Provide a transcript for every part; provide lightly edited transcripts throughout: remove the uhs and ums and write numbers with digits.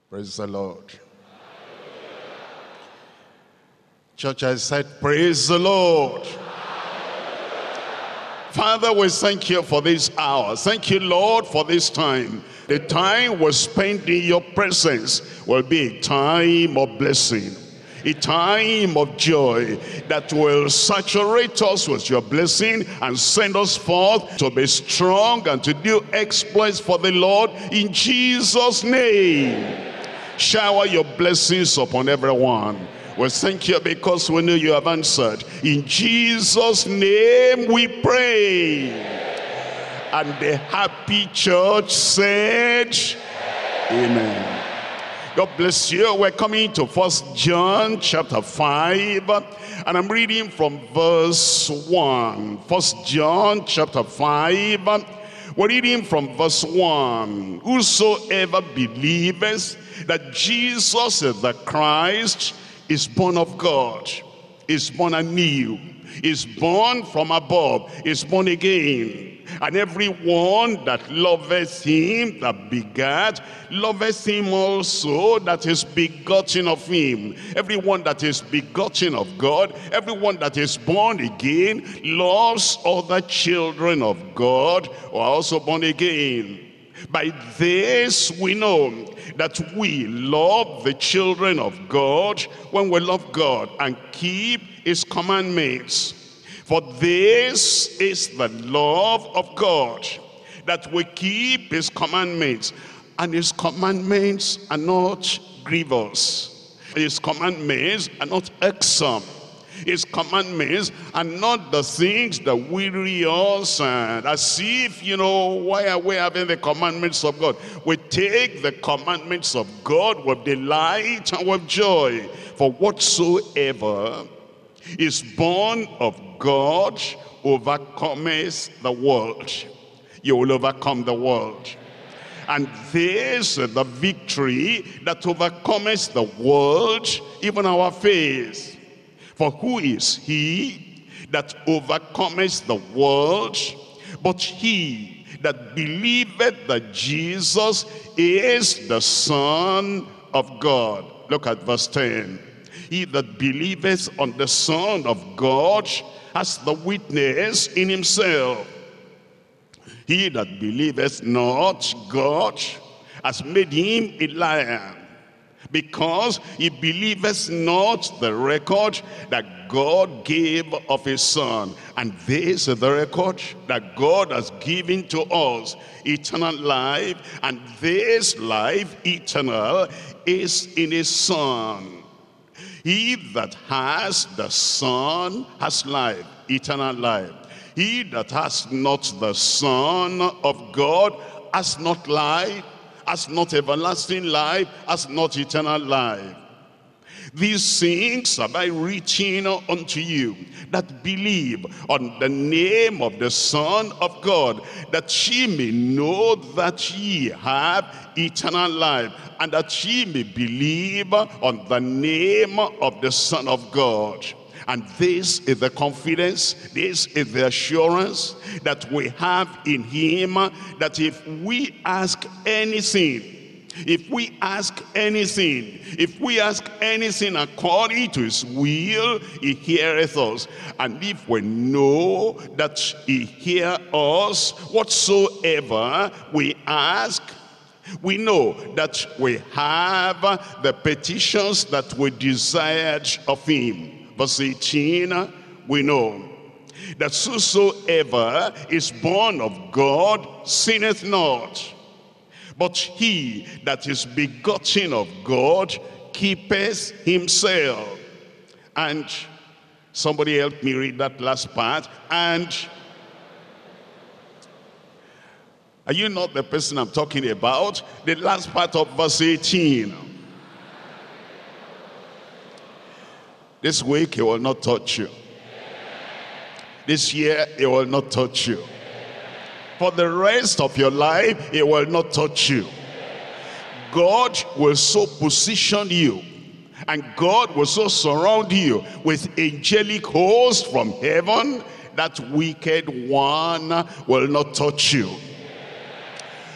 Praise the Lord. Church, I said, praise the Lord. Father, we thank you for this hour. Thank you, Lord, for this time. The time we spend in your presence will be a time of blessing, a time of joy that will saturate us with your blessing and send us forth to be strong and to do exploits for the Lord in Jesus' name. Shower your blessings upon everyone. We thank you because we know you have answered. In Jesus' name we pray. And the happy church said, amen. God bless you. We're coming to 1 John chapter 5. And I'm reading from verse 1. 1 John chapter 5. We're reading from verse 1. Whosoever believeth that Jesus is the Christ is born of God, is born anew, is born from above, is born again. And everyone that loveth him that begat, loveth him also that is begotten of him. Everyone that is begotten of God, everyone that is born again, loves other children of God who are also born again. By this we know that we love the children of God when we love God and keep his commandments. For this is the love of God, that we keep his commandments, and his commandments are not grievous. His commandments are not irksome. His commandments are not the things that weary us, and as if, why are we having the commandments of God? We take the commandments of God with delight and with joy. For whatsoever is born of God overcometh the world. You will overcome the world. And this is the victory that overcometh the world, even our faith. For who is he that overcometh the world, but he that believeth that Jesus is the Son of God? Look at verse 10. He that believeth on the Son of God has the witness in himself. He that believeth not God has made him a liar, because he believeth not the record that God gave of his Son. And this is the record that God has given to us, eternal life. And this life eternal is in his Son. He that has the Son has life, eternal life. He that has not the Son of God has not life, has not everlasting life, has not eternal life. These things have I written unto you that believe on the name of the Son of God, that ye may know that ye have eternal life, and that ye may believe on the name of the Son of God. And this is the confidence, this is the assurance that we have in him, that if we ask anything, if we ask anything according to his will, he heareth us. And if we know that he hear us, whatsoever we ask, we know that we have the petitions that we desired of him. Verse 18, we know that whosoever is born of God sinneth not, but he that is begotten of God keepeth himself. And somebody help me read that last part. And are you not the person I'm talking about? The last part of verse 18. This week he will not touch you. This year he will not touch you. For the rest of your life he will not touch you. God will so position you, and God will so surround you with angelic hosts from heaven that wicked one will not touch you.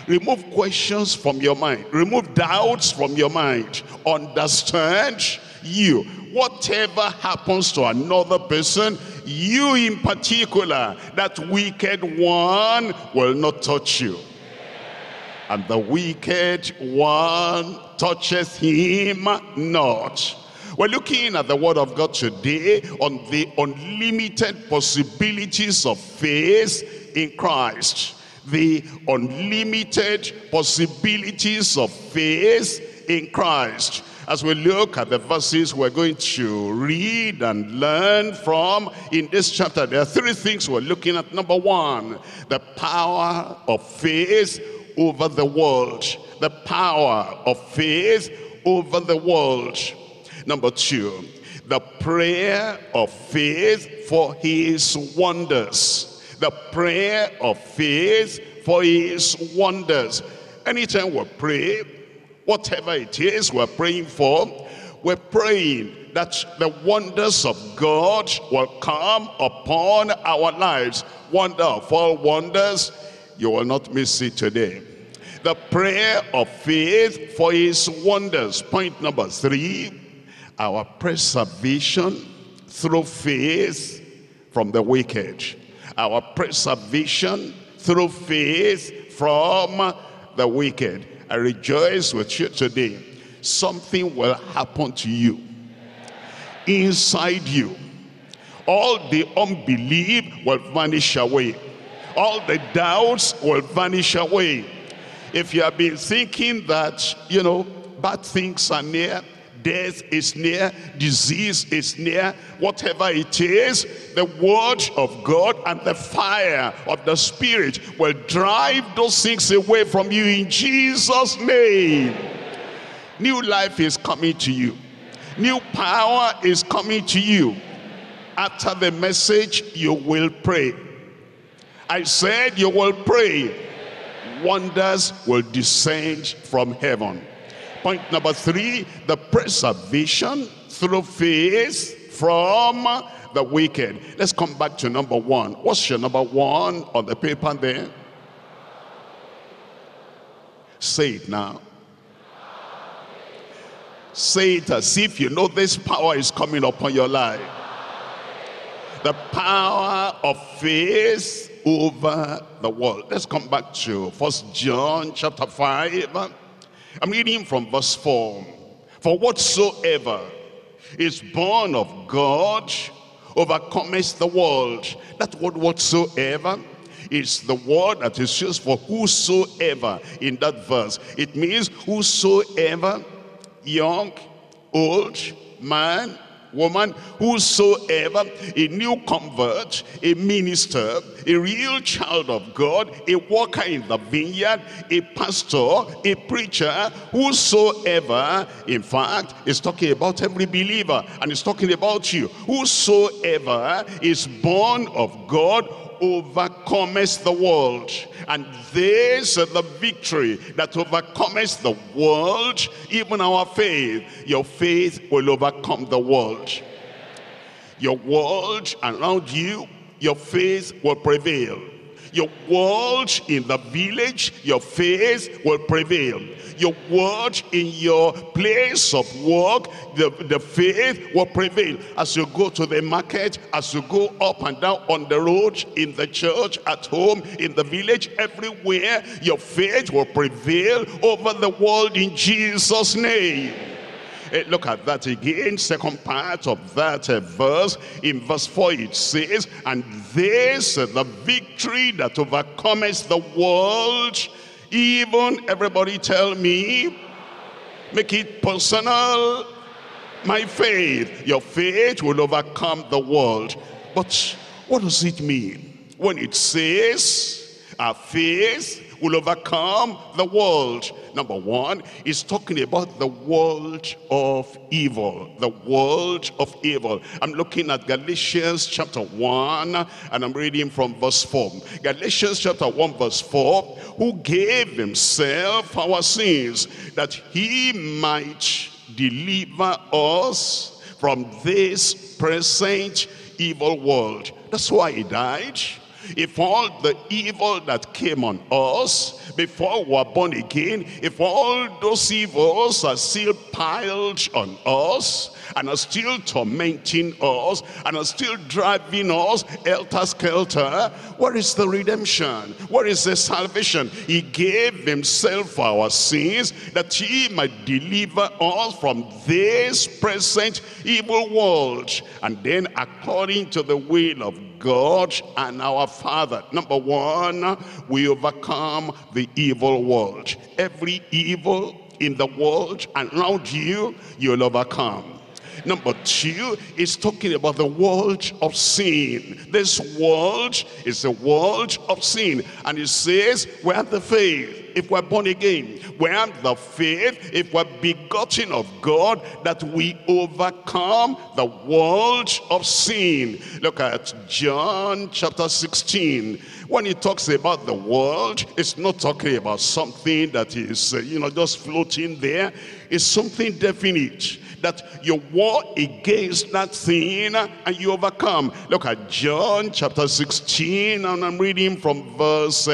Remove questions from your mind. Remove doubts from your mind. Understand you. Whatever happens to another person, you in particular, that wicked one will not touch you. And the wicked one toucheth him not. We're looking at the word of God today on the unlimited possibilities of faith in Christ. The unlimited possibilities of faith in Christ. As we look at the verses we're going to read and learn from in this chapter, there are three things we're looking at. Number one, the power of faith over the world. The power of faith over the world. Number two, the prayer of faith for his wonders. The prayer of faith for his wonders. Anytime we pray, whatever it is we're praying for, we're praying that the wonders of God will come upon our lives. Wonder of all wonders, you will not miss it today. The prayer of faith for his wonders. Point number three, our preservation through faith from the wicked. Our preservation through faith from the wicked. I rejoice with you today. Something will happen to you. Inside you. All the unbelief will vanish away. All the doubts will vanish away. If you have been thinking that, bad things are near, death is near, disease is near, whatever it is, the word of God and the fire of the Spirit will drive those things away from you in Jesus' name. New life is coming to you. New power is coming to you. After the message, you will pray. I said you will pray. Wonders will descend from heaven. Point number three, the preservation through faith from the wicked. Let's come back to number one. What's your number one on the paper there? Say it now. Say it as if you know this power is coming upon your life. The power of faith over the world. Let's come back to 1 John chapter 5. I'm reading from verse 4. For whatsoever is born of God overcometh the world. That word whatsoever is the word that is used for whosoever in that verse. It means whosoever, young, old, man, woman, whosoever, a new convert, a minister, a real child of God, a worker in the vineyard, a pastor, a preacher, whosoever, in fact, is talking about every believer, and is talking about you. Whosoever is born of God overcometh the world. And this is the victory that overcometh the world, even our faith. Your faith will overcome the world. Your world around you, your faith will prevail. Your world in the village, your faith will prevail. Your word in your place of work, the faith will prevail. As you go to the market, as you go up and down on the road, in the church, at home, in the village, everywhere, your faith will prevail over the world in Jesus' name. Look at that again, second part of that verse. In verse 4 it says, and this is the victory that overcometh the world, even, everybody tell me, make it personal, my faith. Your faith will overcome the world. But what does it mean when it says our faith will overcome the world? Number one, it's talking about the world of evil. The world of evil. I'm looking at Galatians chapter 1, and I'm reading from verse 4. Galatians chapter 1 verse 4, who gave himself our sins, that he might deliver us from this present evil world. That's why he died. If all the evil that came on us before we were born again, if all those evils are still piled on us and are still tormenting us and are still driving us helter-skelter, where is the redemption? Where is the salvation? He gave himself for our sins that he might deliver us from this present evil world. And then according to the will of God and our Father, number one, we overcome the evil world. Every evil in the world and around you, you'll overcome. Number two is talking about the world of sin. This world is a world of sin. And it says, we have the faith if we're born again. We have the faith if we're begotten of God, that we overcome the world of sin. Look at John chapter 16. When he talks about the world, it's not talking about something that is, just floating there. It's something definite, that you war against that thing and you overcome. Look at John chapter 16, and I'm reading from verse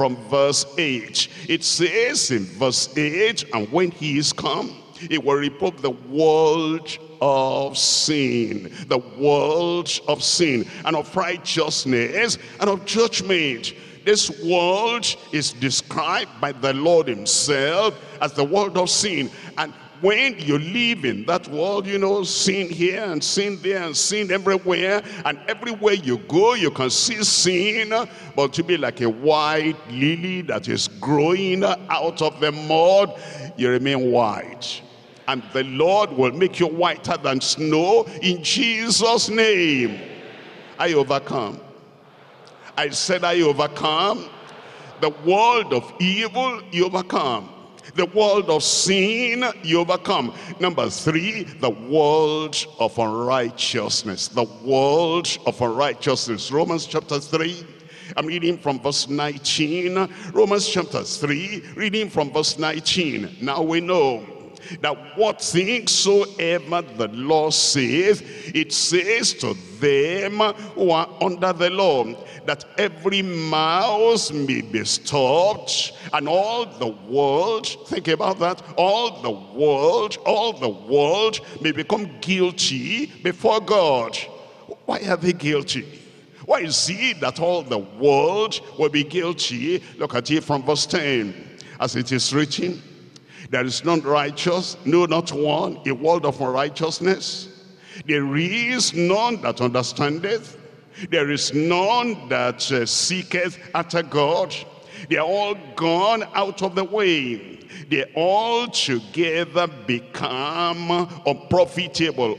8. It says in verse 8, and when he is come, he will reprove the world of sin, the world of sin, and of righteousness, and of judgment. This world is described by the Lord himself as the world of sin. And when you live in that world, sin here and sin there and sin everywhere, and everywhere you go, you can see sin, but to be like a white lily that is growing out of the mud, you remain white. And the Lord will make you whiter than snow in Jesus' name. I overcome. I said I overcome. The world of evil, you overcome. The world of sin, you overcome. Number three, the world of unrighteousness. The world of unrighteousness. Romans chapter 3. I'm reading from verse 19. Romans chapter 3, reading from verse 19. Now we know that what things soever the law saith, it says to them who are under the law, that every mouth may be stopped, and all the world, think about that, all the world may become guilty before God. Why are they guilty? Why is it that all the world will be guilty? Look at it from verse 10. As it is written, there is none righteous, no, not one, a world of unrighteousness. There is none that understandeth. There is none that seeketh after God. They are all gone out of the way. They all together become unprofitable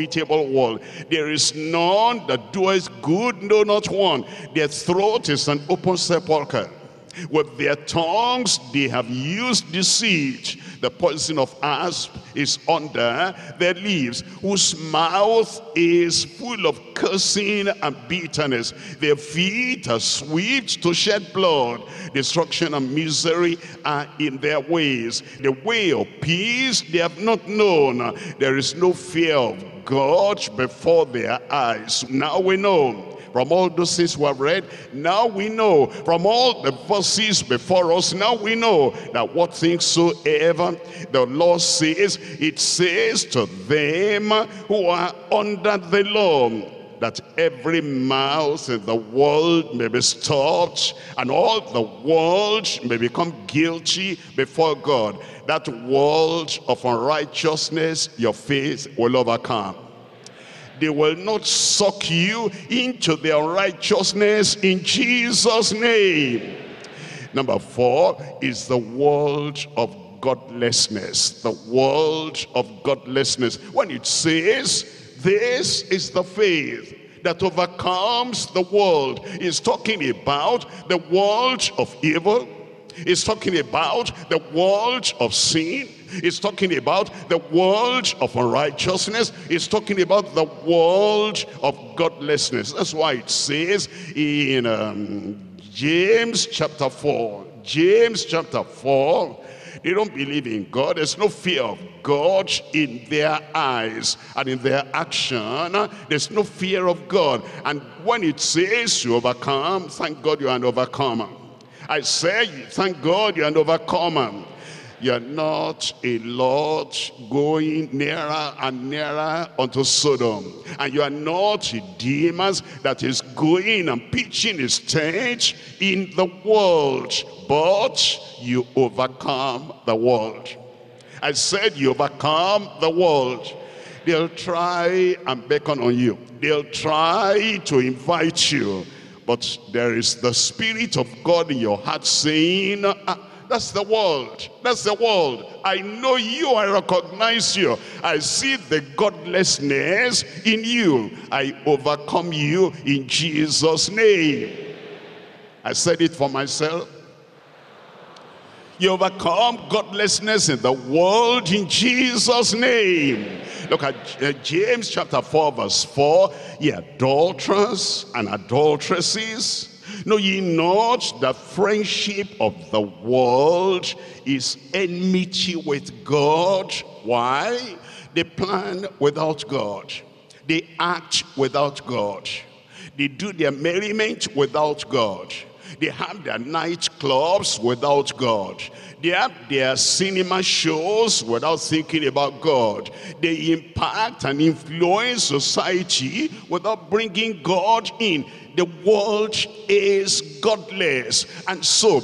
world. There is none that doeth good, no, not one. Their throat is an open sepulchre. With their tongues they have used deceit. The poison of asp is under their lips, whose mouth is full of cursing and bitterness. Their feet are swift to shed blood. Destruction and misery are in their ways. The way of peace they have not known. There is no fear of God before their eyes. Now we know. From all those things we have read, now we know. From all the verses before us, now we know that what things soever the law says, it says to them who are under the law, that every mouth in the world may be stopped, and all the world may become guilty before God. That world of unrighteousness, your faith will overcome. They will not suck you into their righteousness in Jesus' name. Number 4 is the world of godlessness. The world of godlessness. When it says, this is the faith that overcomes the world, it's talking about the world of evil. It's talking about the world of sin. It's talking about the world of unrighteousness. It's talking about the world of godlessness. That's why it says in James chapter 4. James chapter 4, They don't believe in God. There's no fear of God in their eyes and in their action. There's no fear of God. And when it says you overcome, thank God you're an overcomer. I say, thank God you're an overcomer. You're not a Lot going nearer and nearer unto Sodom. And you are not a Demas that is going and pitching his tent in the world. But you overcome the world. I said you overcome the world. They'll try and beckon on you. They'll try to invite you. But there is the Spirit of God in your heart saying, that's the world. That's the world. I know you. I recognize you. I see the godlessness in you. I overcome you in Jesus' name. I said it for myself. You overcome godlessness in the world in Jesus' name. Look at James chapter 4 verse 4. Ye adulterers and adulteresses, know ye not that friendship of the world is enmity with God? Why? They plan without God. They act without God. They do their merriment without God. They have their nightclubs without God. They have their cinema shows without thinking about God. They impact and influence society without bringing God in. The world is godless. And so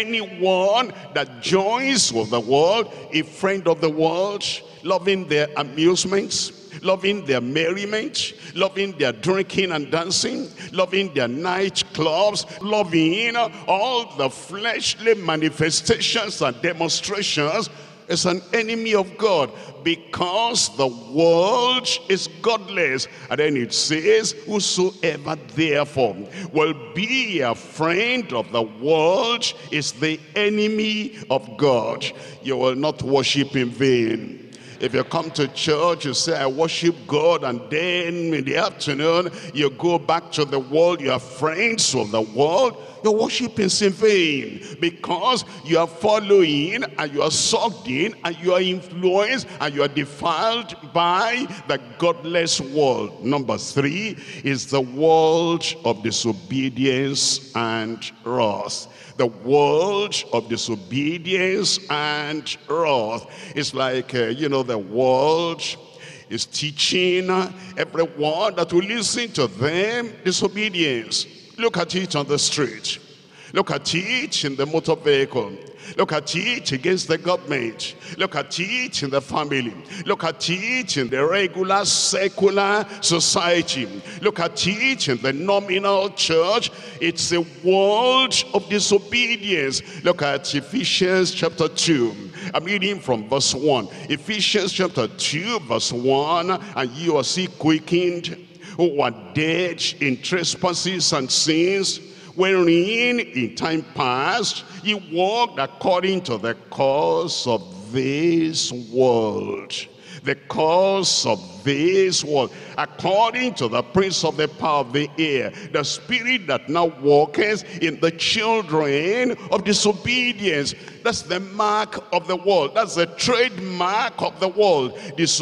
anyone that joins with the world, a friend of the world, loving their amusements, loving their merriment, loving their drinking and dancing, loving their nightclubs, loving all the fleshly manifestations and demonstrations, is an enemy of God, because the world is godless. And then it says, whosoever therefore will be a friend of the world is the enemy of God. You will not worship in vain. If you come to church, you say, I worship God, and then in the afternoon, you go back to the world, you are friends of the world, your worship is in vain, because you are following, and you are sucked in, and you are influenced, and you are defiled by the godless world. Number 3 is the world of disobedience and wrath. The world of disobedience and wrath. It's like, the world is teaching everyone that will listen to them disobedience. Look at it on the street. Look at it in the motor vehicle. Look at it against the government. Look at it in the family. Look at it in the regular secular society. Look at it in the nominal church. It's a world of disobedience. Look at Ephesians chapter 2. I'm reading from verse 1. Ephesians chapter 2 verse 1. And you are still quickened, who were dead in trespasses and sins, wherein in time past ye walked according to the course of this world. The course of this world, according to the prince of the power of the air, the spirit that now walketh in the children of disobedience. That's the mark of the world. That's the trademark of the world.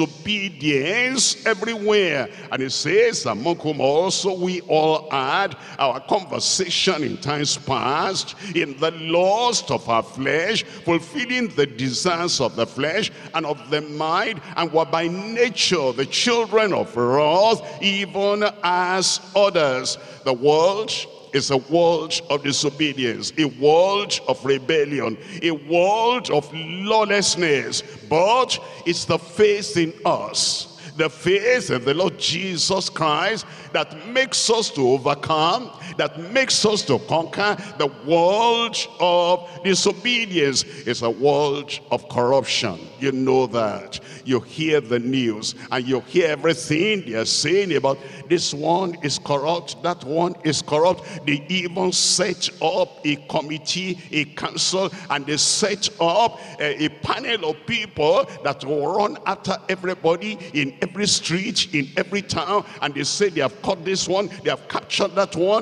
Disobedience everywhere. And it says, among whom also we all had our conversation in times past, in the lust of our flesh, fulfilling the desires of the flesh and of the mind, and were by nature the children of wrath, even as others. The world is a world of disobedience, a world of rebellion, a world of lawlessness. But it's the faith in us, the faith in the Lord Jesus Christ, that makes us to overcome, that makes us to conquer the world of disobedience. It's a world of corruption. You know that. You hear the news and you hear everything they are saying about this one is corrupt, that one is corrupt. They even set up a committee, a council, and they set up a panel of people that will run after everybody in every street, in every town, and they say they have caught this one, they have captured that one.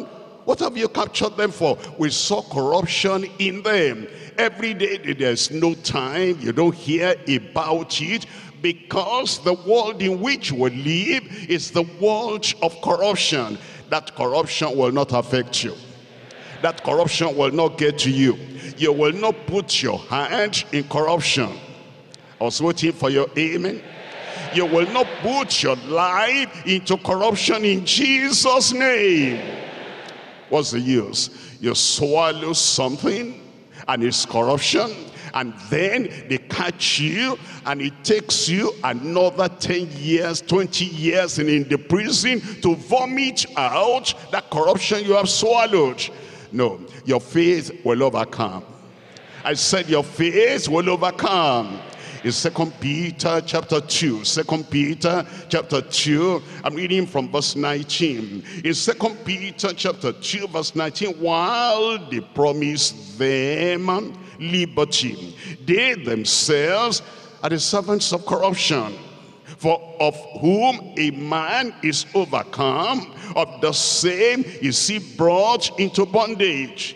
What have you captured them for? We saw corruption in them. Every day there's no time, you don't hear about it, because the world in which we live is the world of corruption. That corruption will not affect you. That corruption will not get to you. You will not put your hand in corruption. I was waiting for your amen. You will not put your life into corruption in Jesus' name. What's the use? You swallow something and it's corruption, and then they catch you and it takes you another 10 years, 20 years and in the prison to vomit out that corruption you have swallowed. No, your faith will overcome. I said your faith will overcome. In 2 Peter chapter 2, 2 Peter chapter 2, I'm reading from verse 19. In 2 Peter chapter 2 verse 19, while they promise them liberty, they themselves are the servants of corruption. For of whom a man is overcome, of the same is he brought into bondage.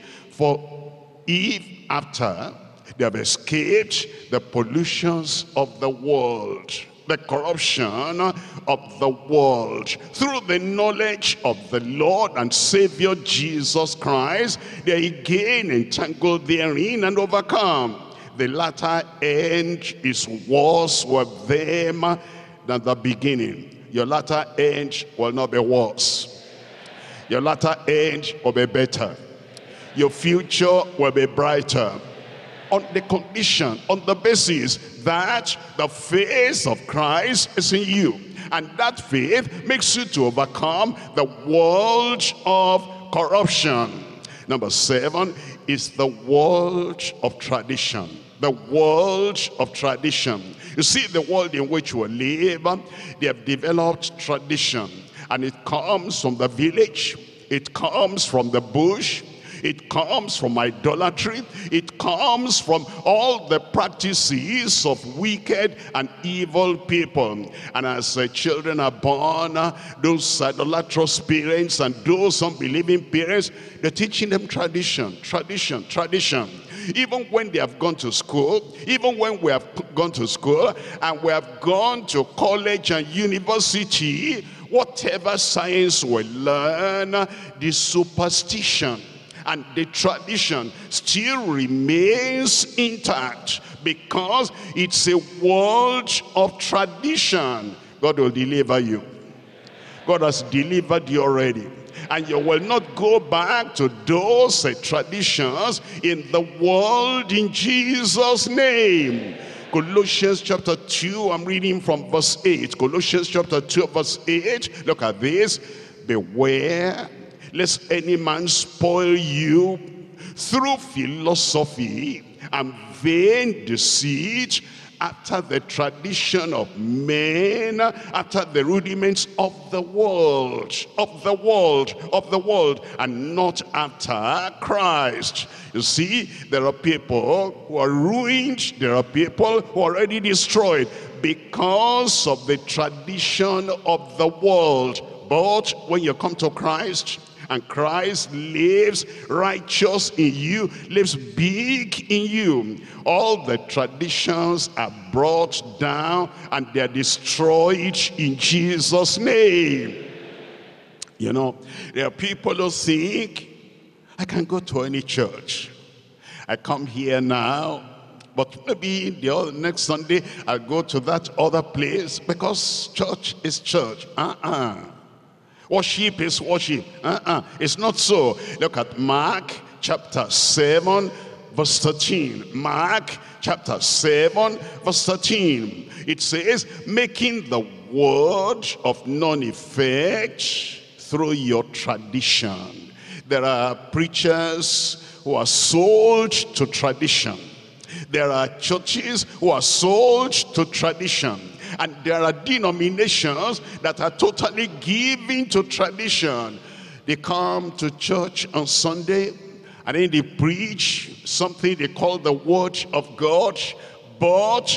For if after they have escaped the pollutions of the world, the corruption of the world, through the knowledge of the Lord and Savior Jesus Christ, they are again entangled therein and overcome. The latter end is worse with them than the beginning. Your latter end will not be worse. Your latter end will be better. Your future will be brighter. On the condition, on the basis that the faith of Christ is in you. And that faith makes you to overcome the world of corruption. Number 7 is the world of tradition. The world of tradition. You see, the world in which we live, they have developed tradition. And it comes from the village. It comes from the bush. It comes from idolatry. It comes from all the practices of wicked and evil people. And as children are born, those idolatrous parents and those unbelieving parents, they're teaching them tradition, tradition, tradition. Even when they have gone to school, even when we have gone to school and we have gone to college and university, whatever science we learn, the superstition and the tradition still remains intact because it's a world of tradition. God will deliver you. God has delivered you already. And you will not go back to those traditions in the world in Jesus' name. Colossians chapter 2, I'm reading from verse 8. Colossians chapter 2 verse 8. Look at this. Beware lest any man spoil you through philosophy and vain deceit, after the tradition of men, after the rudiments of the world, and not after Christ. You see, there are people who are ruined, there are people who are already destroyed because of the tradition of the world. But when you come to Christ, and Christ lives righteous in you, lives big in you, all the traditions are brought down and they're destroyed in Jesus' name. You know, there are people who think, I can go to any church. I come here now, but maybe the next Sunday I'll go to that other place because church is church. Worship is worship. It's not so. Look at Mark chapter 7 verse 13. Mark chapter 7 verse 13. It says, making the word of none effect through your tradition. There are preachers who are sold to tradition. There are churches who are sold to tradition. And there are denominations that are totally given to tradition. They come to church on Sunday and then they preach something they call the word of God, but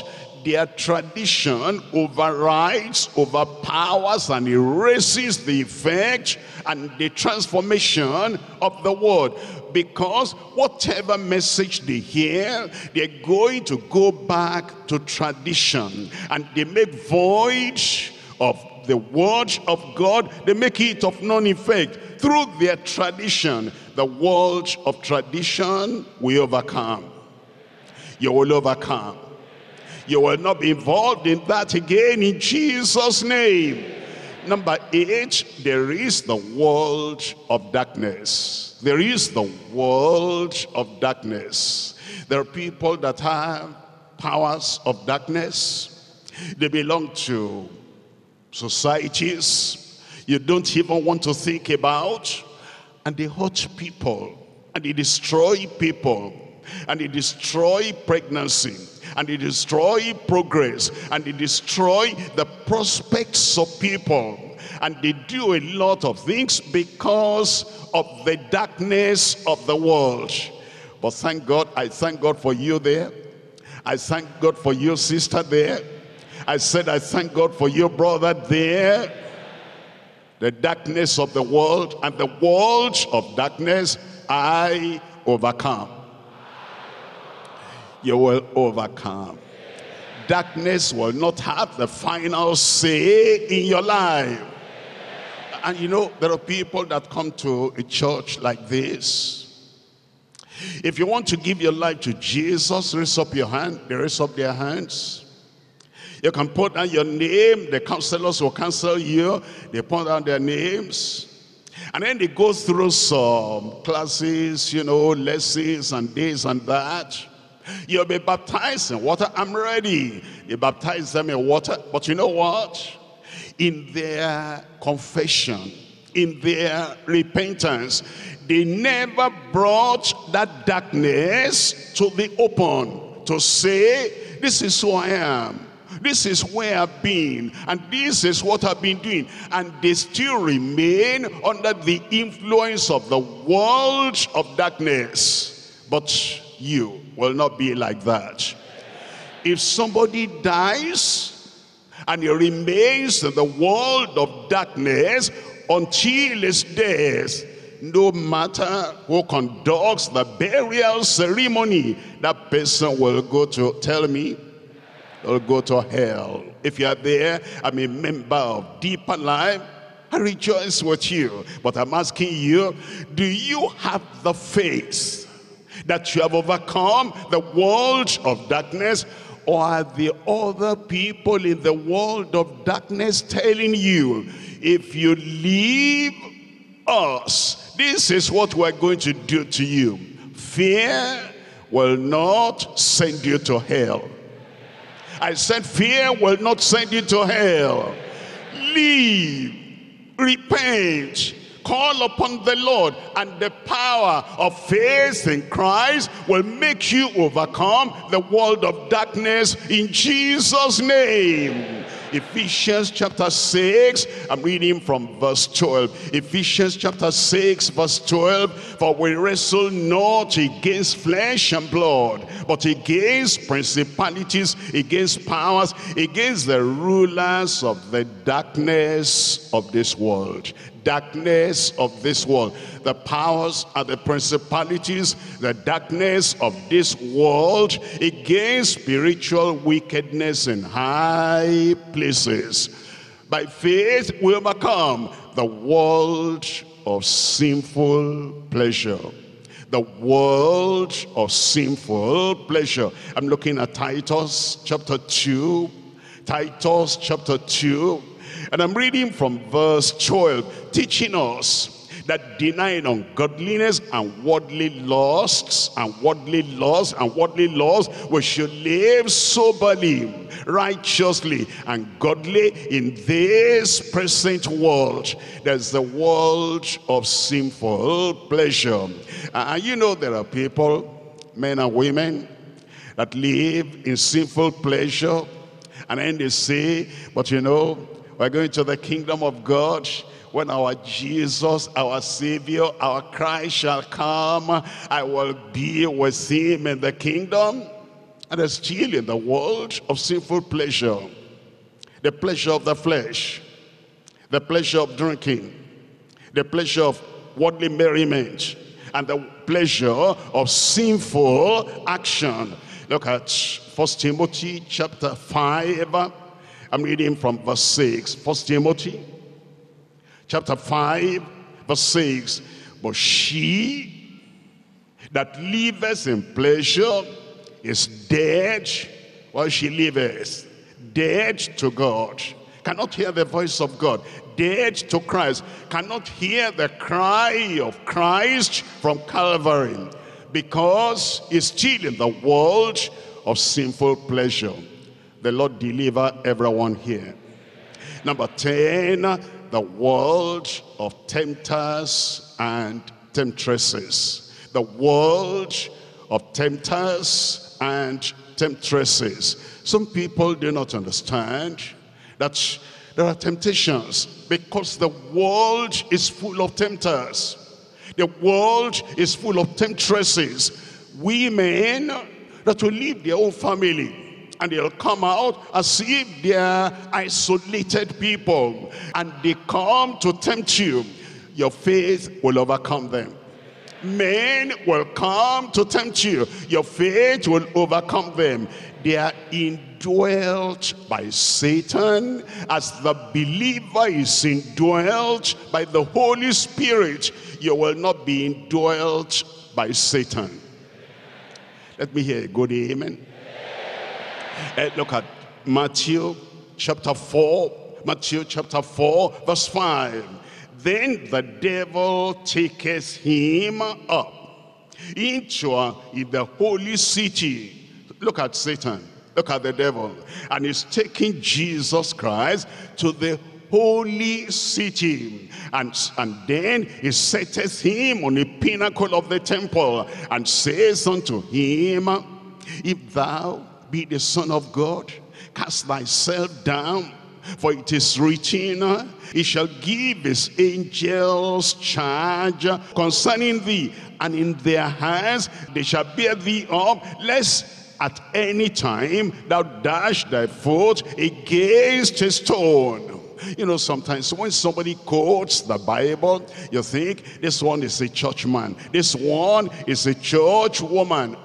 their tradition overrides, overpowers, and erases the effect and the transformation of the word. Because whatever message they hear, they're going to go back to tradition, and they make void of the word of God. They make it of none effect through their tradition. The word of tradition will overcome. You will overcome. You will not be involved in that again in Jesus' name. Number 8, there is the world of darkness. There is the world of darkness. There are people that have powers of darkness. They belong to societies you don't even want to think about, and they hurt people, and they destroy people, and they destroy pregnancy, and they destroy progress, and they destroy the prospects of people, and they do a lot of things because of the darkness of the world. But thank God, I thank God for you there. I thank God for your sister there. I said I thank God for your brother there. The darkness of the world and the world of darkness, I overcome. You will overcome. Darkness will not have the final say in your life. And you know, there are people that come to a church like this. If you want to give your life to Jesus, raise up your hand. They raise up their hands. You can put down your name. The counselors will counsel you. They put down their names. And then they go through some classes, you know, lessons and this and that. You'll be baptized in water. I'm ready. You baptize them in water. But you know what? In their confession, in their repentance, they never brought that darkness to the open to say, this is who I am. This is where I've been, and this is what I've been doing. And they still remain under the influence of the world of darkness. But you will not be like that. If somebody dies and he remains in the world of darkness until his death, no matter who conducts the burial ceremony, that person will go to, tell me, will go to hell. If you are there, I'm a member of Deeper Life, I rejoice with you. But I'm asking you, do you have the faith that you have overcome the world of darkness? Or are the other people in the world of darkness telling you, if you leave us, this is what we're going to do to you? Fear will not send you to hell. I said fear will not send you to hell. Leave, repent, call upon the Lord, and the power of faith in Christ will make you overcome the world of darkness in Jesus' name. Ephesians chapter 6, I'm reading from verse 12. Ephesians chapter 6, verse 12. For we wrestle not against flesh and blood, but against principalities, against powers, against the rulers of the darkness of this world. Darkness of this world. The powers and the principalities, the darkness of this world, against spiritual wickedness in high places. By faith we overcome the world of sinful pleasure. The world of sinful pleasure. I'm looking at Titus chapter 2. Titus chapter 2. And I'm reading from verse 12, teaching us that denying ungodliness and worldly lusts, we should live soberly, righteously, and godly in this present world. There's the world of sinful pleasure. And you know, there are people, men and women, that live in sinful pleasure, and then they say, but you know, we're going to the kingdom of God when our Jesus, our Savior, our Christ shall come. I will be with him in the kingdom. And they're still in the world of sinful pleasure. The pleasure of the flesh, the pleasure of drinking, the pleasure of worldly merriment, and the pleasure of sinful action. Look at 1 Timothy chapter 5. I'm reading from verse 6. 1 Timothy chapter 5, verse 6. But she that liveth in pleasure is dead while she liveth. Dead to God. Cannot hear the voice of God. Dead to Christ. Cannot hear the cry of Christ from Calvary. Because he's still in the world of sinful pleasure. The Lord deliver everyone here. Number 10, the world of tempters and temptresses. The world of tempters and temptresses. Some people do not understand that there are temptations because the world is full of tempters. The world is full of temptresses. Women that will leave their own family and they'll come out as if they're isolated people, and they come to tempt you. Your faith will overcome them. Men will come to tempt you. Your faith will overcome them. They are indwelt by Satan as the believer is indwelt by the Holy Spirit. You will not be indwelt by Satan. Let me hear a good amen. Look at Matthew chapter 4. Matthew chapter 4 verse 5. Then the devil taketh him up into the holy city. Look at Satan. Look at the devil. And he's taking Jesus Christ to the holy city. And then he setteth him on the pinnacle of the temple and says unto him, if thou be the Son of God, cast thyself down. For it is written, he shall give his angels charge concerning thee, and in their hands they shall bear thee up, lest at any time thou dash thy foot against a stone. You know, sometimes when somebody quotes the Bible, you think this one is a church man, this one is a church woman.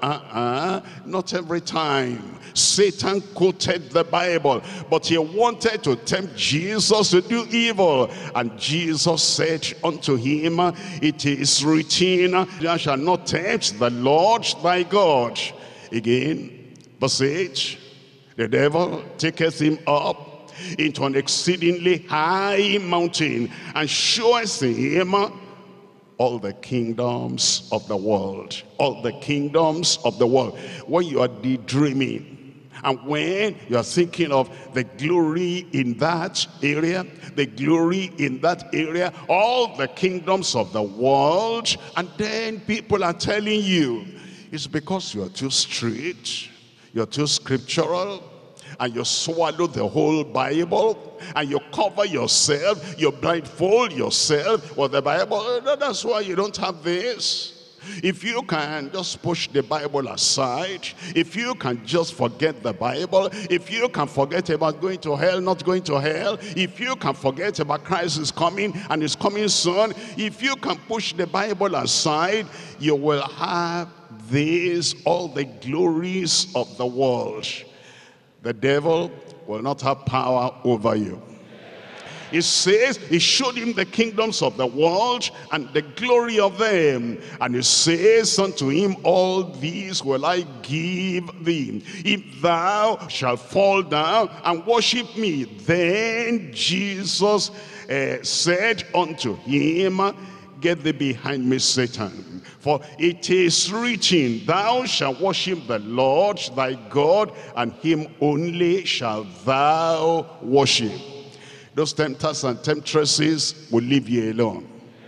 Not every time. Satan quoted the Bible, but he wanted to tempt Jesus to do evil. And Jesus said unto him, it is written, thou shalt not tempt the Lord thy God. Again, verse 8, the devil taketh him up into an exceedingly high mountain and showeth him all the kingdoms of the world. All the kingdoms of the world. When you are daydreaming, and when you are thinking of the glory in that area, the glory in that area, all the kingdoms of the world, and then people are telling you, it's because you are too strict, you're too scriptural, and you swallow the whole Bible, and you cover yourself, you blindfold yourself with the Bible. That's why you don't have this. If you can just push the Bible aside, if you can just forget the Bible, if you can forget about going to hell, not going to hell, if you can forget about Christ is coming and is coming soon, if you can push the Bible aside, you will have this, all the glories of the world. The devil will not have power over you. It says he showed him the kingdoms of the world and the glory of them. And he says unto him, all these will I give thee, if thou shalt fall down and worship me. Then Jesus said unto him, get thee behind me, Satan. For it is written, thou shalt worship the Lord thy God, and him only shalt thou worship. Those tempters and temptresses will leave you alone.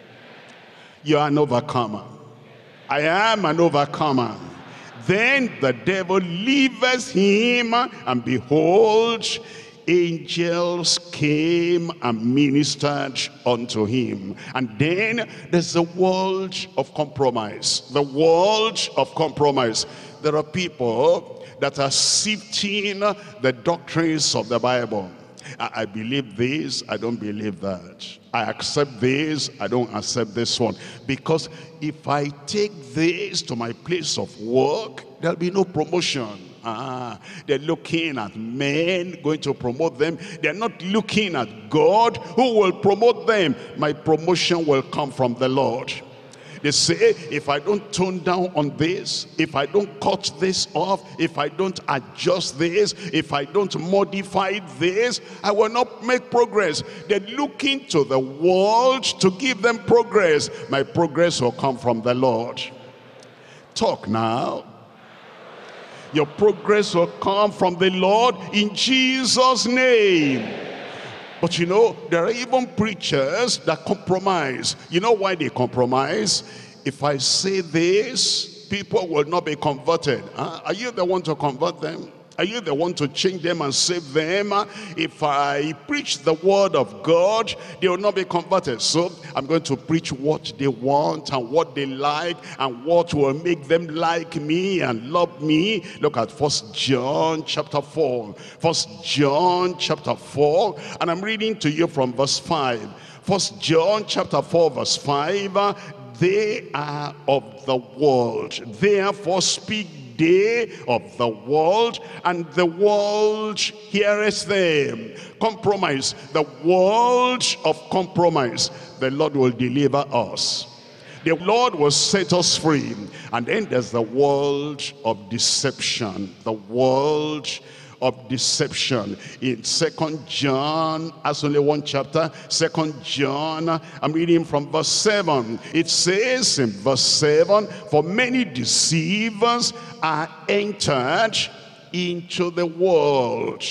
You are an overcomer. I am an overcomer. Then the devil leaveth him, and behold, angels came and ministered unto him. And then there's the world of compromise. The world of compromise. there are people that are sifting the doctrines of the Bible. I believe this, I don't believe that. I accept this, I don't accept this one. Because if I take this to my place of work, there'll be no promotion. They're looking at men going to promote them. They're not looking at God who will promote them. My promotion will come from the Lord. They say, if I don't tone down on this, if I don't cut this off, if I don't adjust this, if I don't modify this, I will not make progress. They're looking to the world to give them progress. My progress will come from the Lord. Talk now. Your progress will come from the Lord in Jesus' name. But you know, there are even preachers that compromise. You know why they compromise? If I say this, people will not be converted. Are you the one to convert them? Are you the one to change them and save them? If I preach the word of God, they will not be converted. So I'm going to preach what they want and what they like and what will make them like me and love me. Look at 1 John chapter 4. 1 John chapter 4, and I'm reading to you from verse 5. 1 John chapter 4 verse 5. They are of the world, therefore speak they of the world, and the world heareth them. Compromise, the world of compromise. The Lord will deliver us. The Lord will set us free. And then there's the world of deception. The world of deception. In 2 John, that's only one chapter, 2 John, I'm reading from verse 7. It says in verse 7, for many deceivers are entered into the world,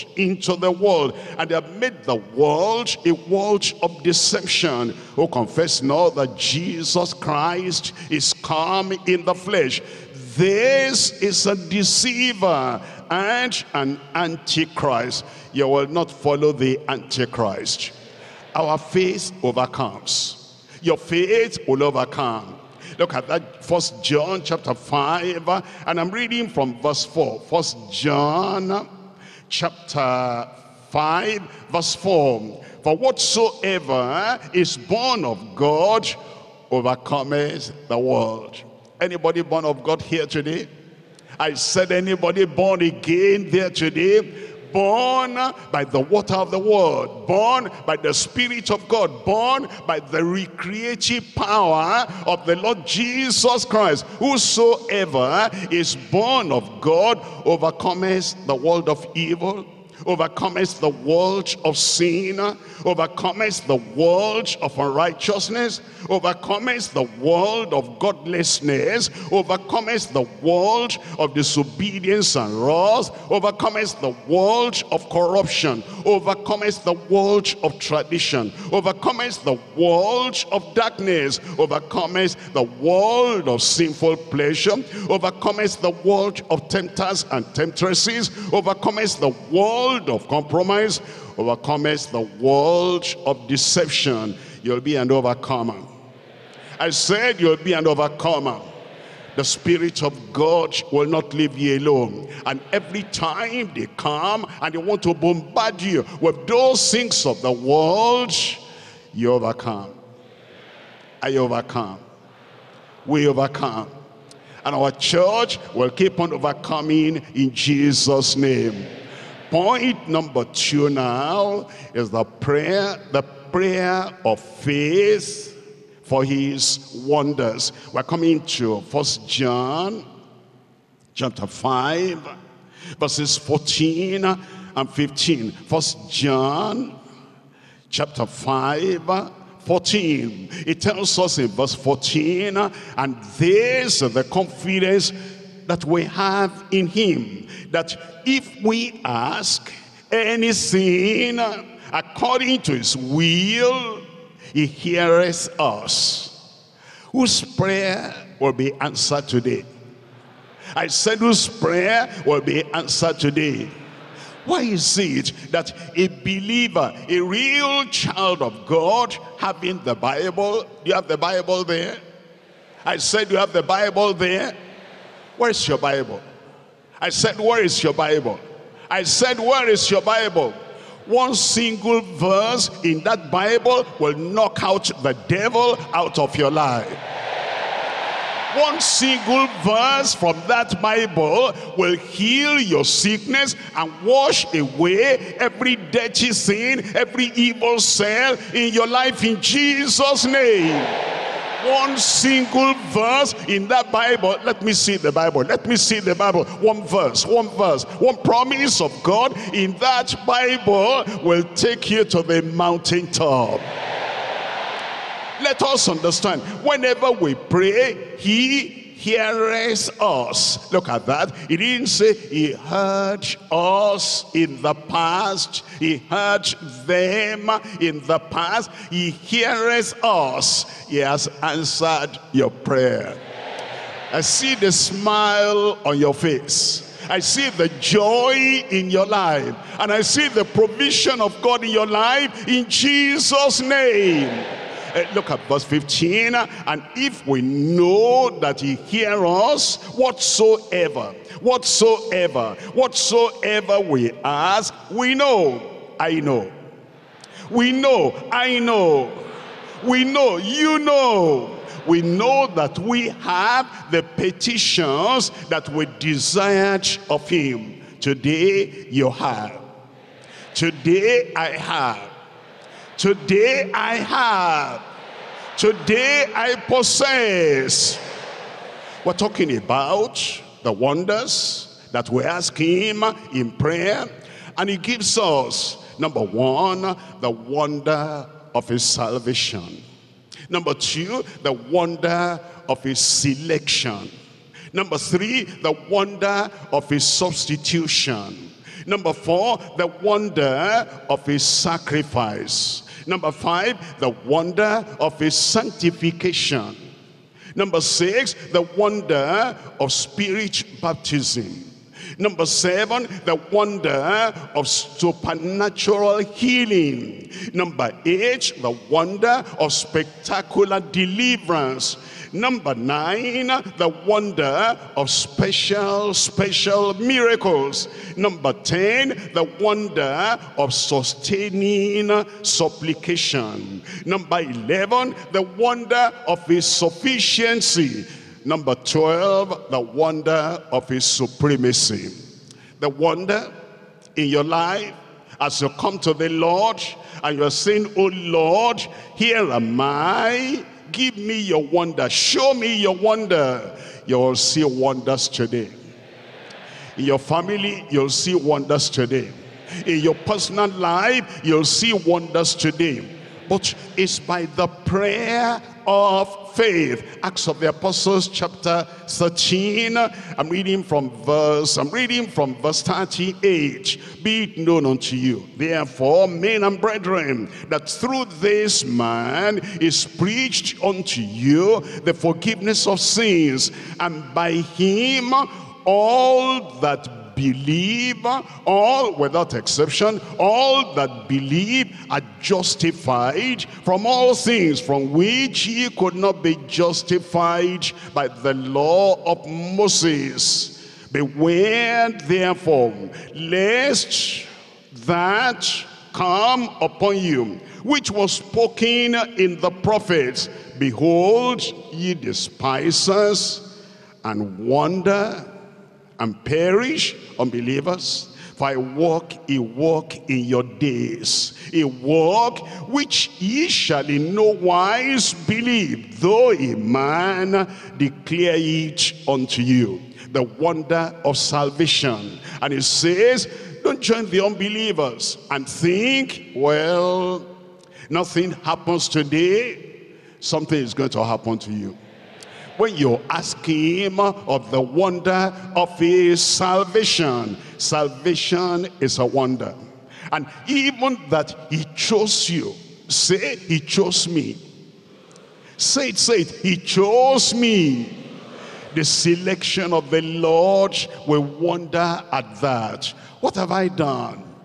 and they have made the world a world of deception. Who confess not that Jesus Christ is come in the flesh. This is a deceiver and an antichrist. You will not follow the antichrist. Our faith overcomes. Your faith will overcome. Look at that, 1 John chapter 5, and I'm reading from verse 4. 1 John chapter 5 verse 4. For whatsoever is born of God overcometh the world. Anybody born of God here today? I said, anybody born again there today? Born by the water of the word, born by the Spirit of God, born by the recreative power of the Lord Jesus Christ. Whosoever is born of God overcometh the world of evil, overcometh the world of sin, overcometh the world of unrighteousness, overcometh the world of godlessness, overcometh the world of disobedience and wrath, overcometh the world of corruption, overcometh the world of tradition, overcometh the world of darkness, overcometh the world of sinful pleasure, overcometh the world of tempters and temptresses, overcometh the world of compromise, overcometh the world of deception. You'll be an overcomer. I said you'll be an overcomer. The Spirit of God will not leave you alone. And every time they come and they want to bombard you with those things of the world, you overcome. I overcome. We overcome. And our church will keep on overcoming in Jesus' name. Point number 2 now is the prayer of faith for his wonders. We're coming to 1 John chapter 5 verses 14 and 15. 1 John chapter 5 14. It tells us in verse 14, and this is the confidence that we have in him, that if we ask anything according to his will, he heareth us. Whose prayer will be answered today? I said, whose prayer will be answered today? Why is it that a believer, a real child of God, having the Bible, do you have the Bible there? I said, you have the Bible there? Where's your Bible? I said, where is your Bible? I said, where is your Bible? One single verse in that Bible will knock out the devil out of your life. One single verse from that Bible will heal your sickness and wash away every dirty sin, every evil cell in your life in Jesus' name. One single verse in that Bible. Let me see the Bible. Let me see the Bible. One verse, one promise of God in that Bible will take you to the mountaintop. Let us understand, whenever we pray, he hears us. Look at that. He didn't say he heard us in the past. He heard them in the past. He hears us. He has answered your prayer. I see the smile on your face. I see the joy in your life. And I see the provision of God in your life in Jesus' name. Look at verse 15. And if we know that he hears us, whatsoever we ask, we know. I know. We know. I know. We know. You know. We know that we have the petitions that we desired of him. Today you have. Today I have. Today I have. Today I possess. We're talking about the wonders that we ask him in prayer. And he gives us, number one, the wonder of his salvation. Number two, the wonder of his selection. Number three, the wonder of his substitution. Number four, the wonder of his sacrifice. Number five, the wonder of his sanctification. Number six, the wonder of spirit baptism. Number seven, the wonder of supernatural healing. Number eight, the wonder of spectacular deliverance. Number nine, the wonder of special miracles. Number 10, the wonder of sustaining supplication. Number 11, the wonder of his sufficiency. Number 12, the wonder of his supremacy. The wonder in your life as you come to the Lord and you're saying, oh Lord, here am I. Give me your wonder. Show me your wonder. You'll see wonders today. In your family, you'll see wonders today. In your personal life, you'll see wonders today. But it's by the prayer of faith. Acts of the Apostles chapter 13. I'm reading from verse 38. Be it known unto you, therefore, men and brethren, that through this man is preached unto you the forgiveness of sins, and by him all that believe, all without exception, all that believe are justified from all things from which ye could not be justified by the law of Moses. Beware therefore, lest that come upon you, which was spoken in the prophets. Behold, ye despisers, and wonder, and perish, unbelievers. For I walk a walk in your days, a walk which ye shall in no wise believe, though a man declare it unto you. The wonder of salvation. And it says, don't join the unbelievers and think, well, nothing happens today, something is going to happen to you. When you ask him of the wonder of his salvation, salvation is a wonder. And even that he chose you. Say, he chose me. Say it, he chose me. The selection of the Lord will wonder at that. What have I done?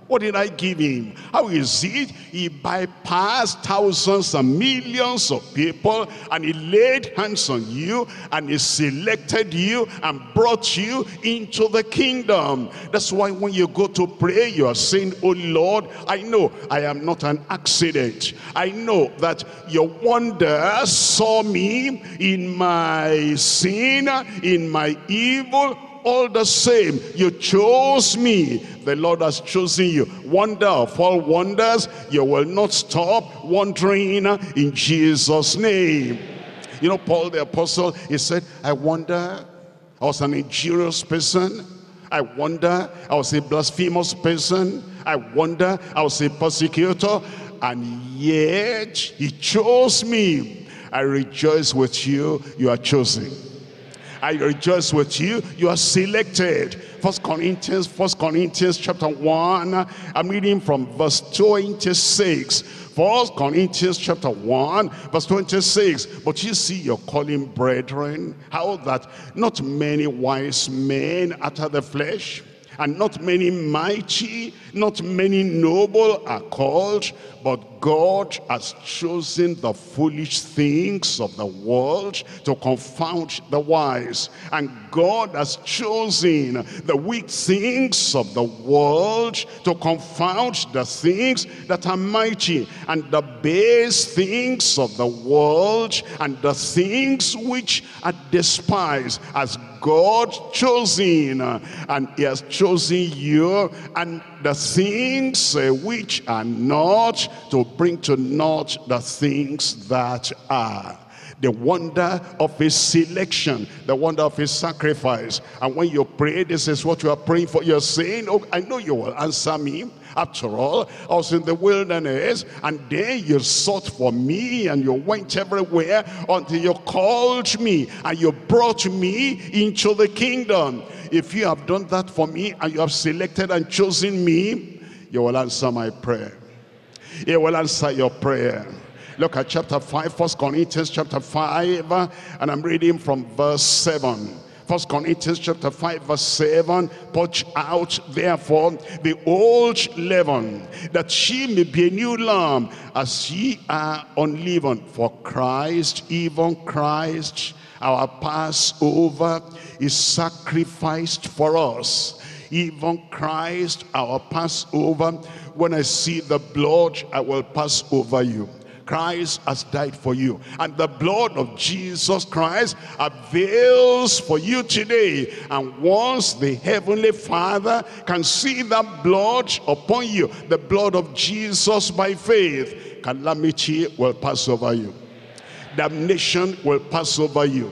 What did I give him? How is it he bypassed thousands and millions of people, and he laid hands on you, and he selected you and brought you into the kingdom? That's why when you go to pray, you are saying, oh Lord, I know I am not an accident. I know that your wonder saw me in my sin, in my evil. All the same, you chose me. The Lord has chosen you. Wonder of all wonders, you will not stop wondering in Jesus' name. You know, Paul the apostle, he said, I wonder, I was an injurious person. I wonder, I was a blasphemous person. I wonder, I was a persecutor. And yet, he chose me. I rejoice with you, you are chosen. I rejoice with you, you are selected. First Corinthians chapter 1, I'm reading from verse 26. First Corinthians chapter 1, verse 26. But you see your calling, brethren, how that not many wise men after the flesh, and not many mighty, not many noble are called, but God has chosen the foolish things of the world to confound the wise. And God has chosen the weak things of the world to confound the things that are mighty, and the base things of the world, and the things which are despised, as God chosen, and he has chosen you, and the things which are not, to bring to naught the things that are. The wonder of his selection, the wonder of his sacrifice. And when you pray, this is what you are praying for. You're saying, oh, I know you will answer me. After all, I was in the wilderness, and then you sought for me, and you went everywhere until you called me, and you brought me into the kingdom. If you have done that for me, and you have selected and chosen me, you will answer my prayer. You will answer your prayer. Look at chapter 5, 1 Corinthians chapter 5, and I'm reading from verse 7. 1 Corinthians chapter 5 verse 7, purge out therefore the old leaven, that ye may be a new lamb, as ye are unleavened. For Christ, even Christ, our Passover, is sacrificed for us. Even Christ, our Passover. When I see the blood, I will pass over you. Christ has died for you, and the blood of Jesus Christ avails for you today. And once the Heavenly Father can see that blood upon you, the blood of Jesus by faith, calamity will pass over you. Damnation will pass over you.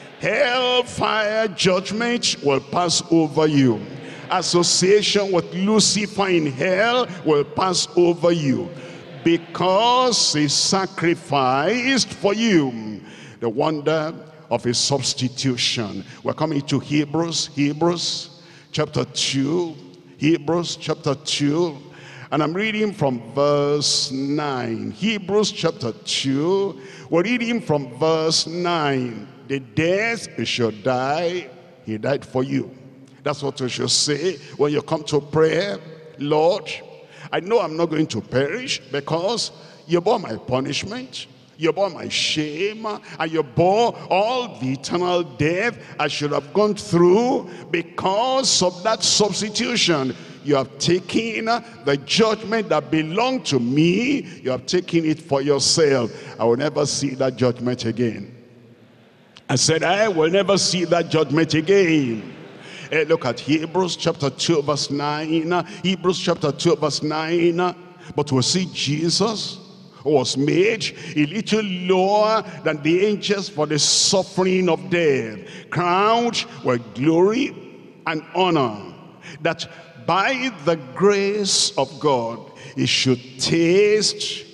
Hellfire judgment will pass over you. Association with Lucifer in hell will pass over you, because he sacrificed for you. The wonder of his substitution. We're coming to Hebrews chapter 2. Hebrews chapter 2. And I'm reading from verse 9. Hebrews chapter 2. We're reading from verse 9. The death you should die, he died for you. That's what you should say when you come to prayer. Lord, I know I'm not going to perish, because you bore my punishment, you bore my shame, and you bore all the eternal death I should have gone through. Because of that substitution, you have taken the judgment that belonged to me, you have taken it for yourself. I will never see that judgment again. I said, I will never see that judgment again. Look at Hebrews chapter 2 verse 9. Hebrews chapter 2 verse 9. But we see Jesus was made a little lower than the angels for the suffering of death, crowned with glory and honor, that by the grace of God he should taste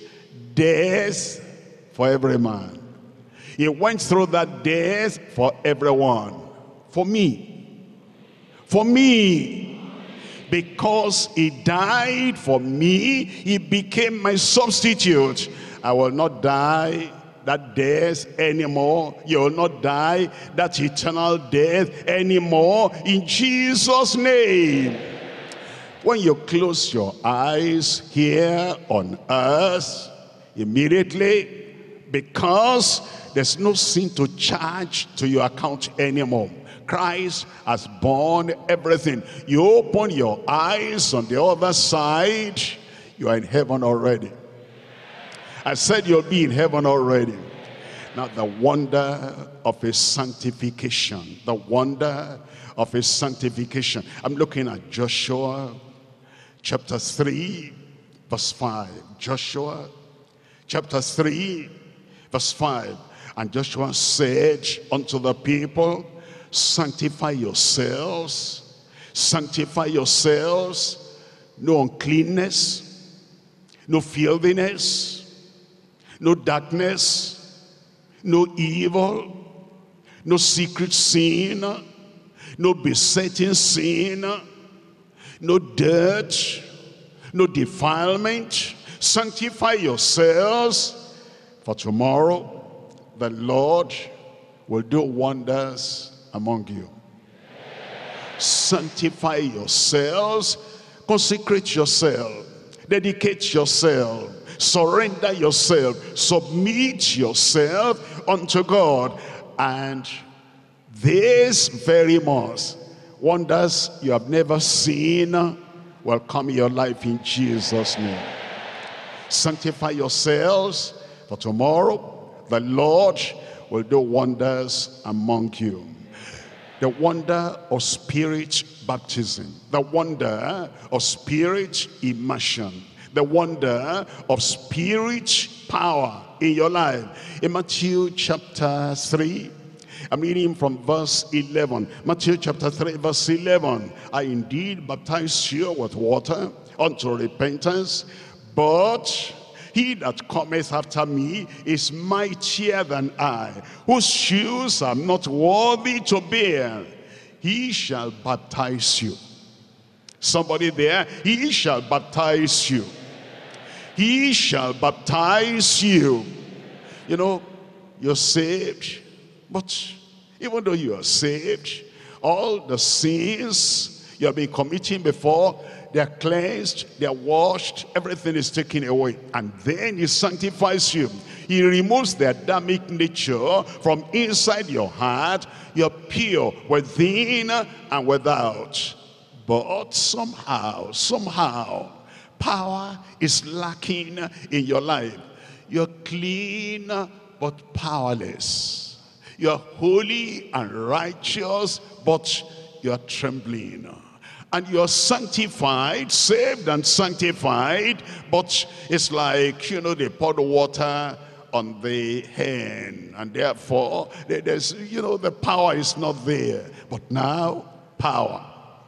death for every man. He went through that death for everyone. For me. For me, because he died for me, he became my substitute. I will not die that death anymore. You will not die that eternal death anymore, in Jesus' name. When you close your eyes here on earth, immediately, because there's no sin to charge to your account anymore. Christ has borne everything. You open your eyes on the other side, you are in heaven already. I said you'll be in heaven already. Now the wonder of his sanctification, the wonder of his sanctification. I'm looking at Joshua chapter 3 verse 5. Joshua chapter 3 verse 5. And Joshua said unto the people, sanctify yourselves, sanctify yourselves, no uncleanness, no filthiness, no darkness, no evil, no secret sin, no besetting sin, no dirt, no defilement. Sanctify yourselves, for tomorrow the Lord will do wonders among you. Sanctify yourselves, consecrate yourself, dedicate yourself, surrender yourself, submit yourself unto God, and this very month, wonders you have never seen will come in your life in Jesus' name. Sanctify yourselves, for tomorrow the Lord will do wonders among you. The wonder of spirit baptism, the wonder of spirit immersion, the wonder of spirit power in your life. In Matthew chapter 3, I'm reading from verse 11. Matthew chapter 3 verse 11. I indeed baptize you with water unto repentance, but he that cometh after me is mightier than I, whose shoes I'm not worthy to bear. He shall baptize you. Somebody there, he shall baptize you. He shall baptize you. You know, you're saved, but even though you are saved, all the sins you have been committing before, they are cleansed, they are washed, everything is taken away. And then he sanctifies you. He removes the Adamic nature from inside your heart. You're pure within and without. But somehow, power is lacking in your life. You're clean but powerless. You're holy and righteous, but you're trembling. And you're sanctified, saved and sanctified, but it's like, you know, they pour the water on the hen, and therefore there's, you know, the power is not there. But now, power.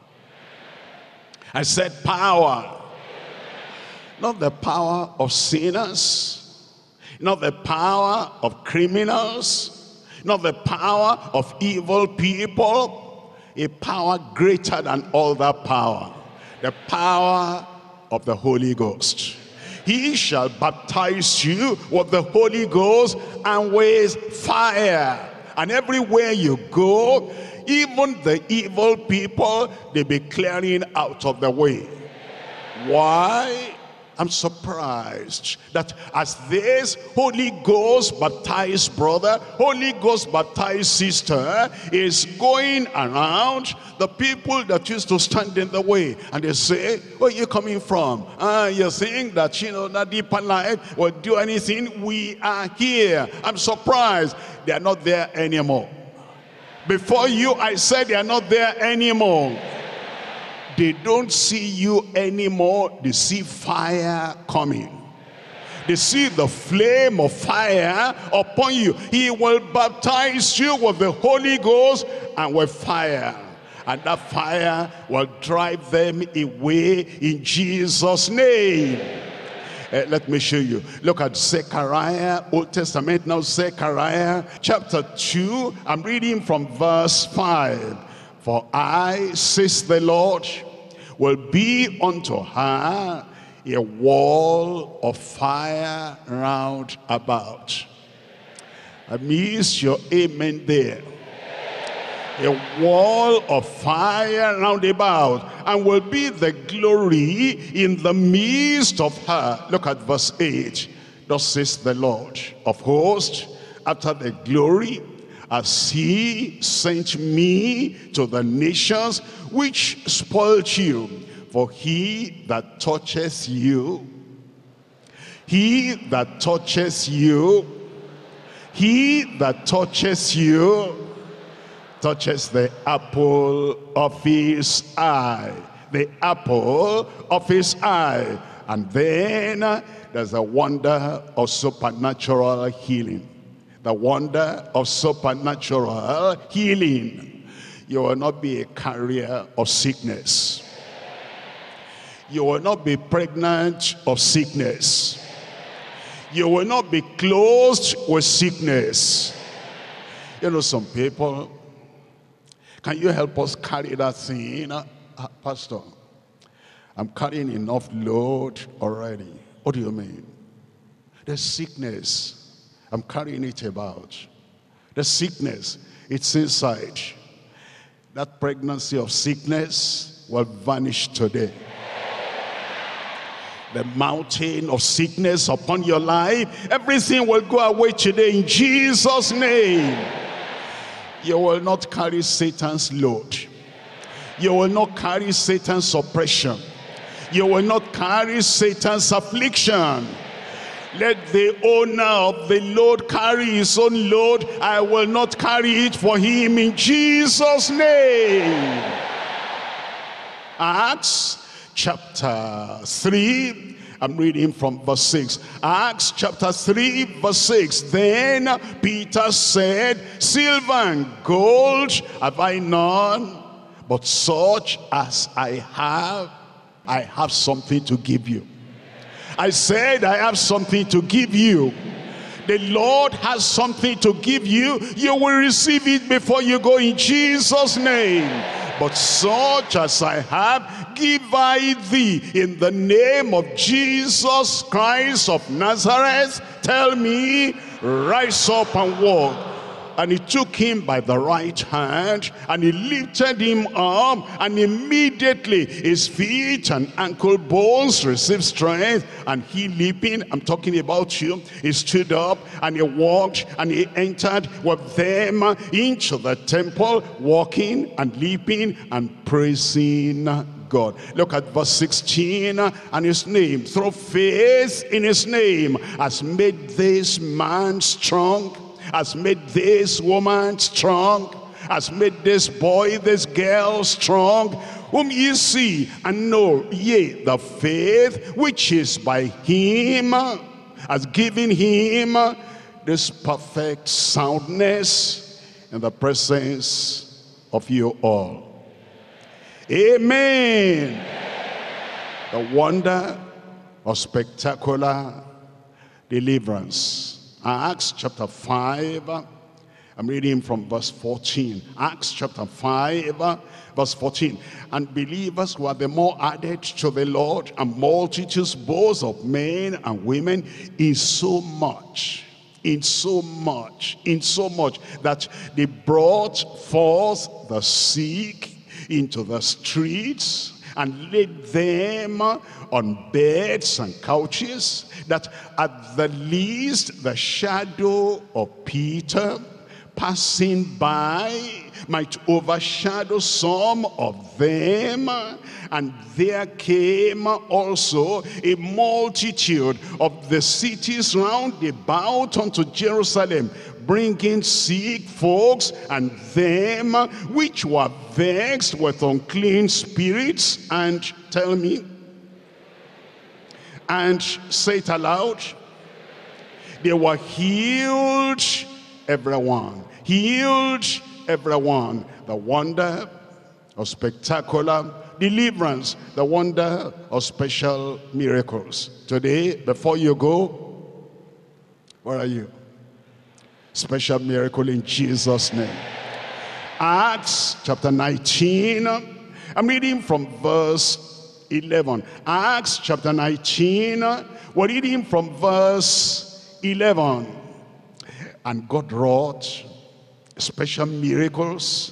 I said power. Not the power of sinners, not the power of criminals, not the power of evil people. A power greater than all that power, the power of the Holy Ghost. He shall baptize you with the Holy Ghost and with fire. And everywhere you go, even the evil people, they be clearing out of the way. Why? I'm surprised that as this Holy Ghost baptized brother, Holy Ghost baptized sister is going around, the people that used to stand in the way, and they say, where are you coming from? You think that, you know, that deeper life will do anything? We are here. I'm surprised they are not there anymore. Before you, I said they are not there anymore. They don't see you anymore. They see fire coming. They see the flame of fire upon you. He will baptize you with the Holy Ghost and with fire. And that fire will drive them away in Jesus' name. Let me show you. Look at Zechariah, Old Testament now, Zechariah chapter 2. I'm reading from verse 5. For I, says the Lord, will be unto her a wall of fire round about. I miss your amen there. A wall of fire round about, and will be the glory in the midst of her. Look at verse 8. Thus says the Lord of hosts, after the glory, as he sent me to the nations which spoiled you. For he that touches you, he that touches you, he that touches you, touches the apple of his eye. The apple of his eye. And then there's a wonder of supernatural healing. The wonder of supernatural healing. You will not be a carrier of sickness. You will not be pregnant of sickness. You will not be closed with sickness. You know, some people, can you help us carry that thing? Pastor, I'm carrying enough load already. What do you mean? The sickness, I'm carrying it about. The sickness, it's inside. That pregnancy of sickness will vanish today. The mountain of sickness upon your life, everything will go away today in Jesus' name. You will not carry Satan's load. You will not carry Satan's oppression. You will not carry Satan's affliction. Let the owner of the load carry his own load. I will not carry it for him in Jesus' name. Acts chapter 3, I'm reading from verse 6. Acts chapter 3 verse 6. Then Peter said, silver and gold have I none, but such as I have something to give you. I said I have something to give you. The Lord has something to give you. You will receive it before you go in Jesus' name. But such as I have, give I thee. In the name of Jesus Christ of Nazareth, tell me, rise up and walk. And he took him by the right hand, and he lifted him up, and immediately his feet and ankle bones received strength, and he leaping, I'm talking about you, he stood up, and he walked, and he entered with them into the temple, walking and leaping and praising God. Look at verse 16. And his name, through faith in his name, has made this man strong, has made this woman strong, has made this boy, this girl strong, whom ye see and know, yea, the faith which is by him has given him this perfect soundness in the presence of you all. Amen. The wonder of spectacular deliverance. Acts chapter 5, I'm reading from verse 14. Acts chapter 5, verse 14. And believers were the more added to the Lord, and multitudes both of men and women, in so much that they brought forth the sick into the streets and laid them on beds and couches, that at the least the shadow of Peter passing by might overshadow some of them. And there came also a multitude of the cities round about unto Jerusalem, bringing sick folks and them which were vexed with unclean spirits, and tell me, and say it aloud, they were healed, everyone. Healed, everyone. The wonder of spectacular deliverance, the wonder of special miracles. Today, before you go, where are you? Special miracle in Jesus' name. Acts chapter 19. I'm reading from verse 11. Acts chapter 19. We're reading from verse 11. And God wrought special miracles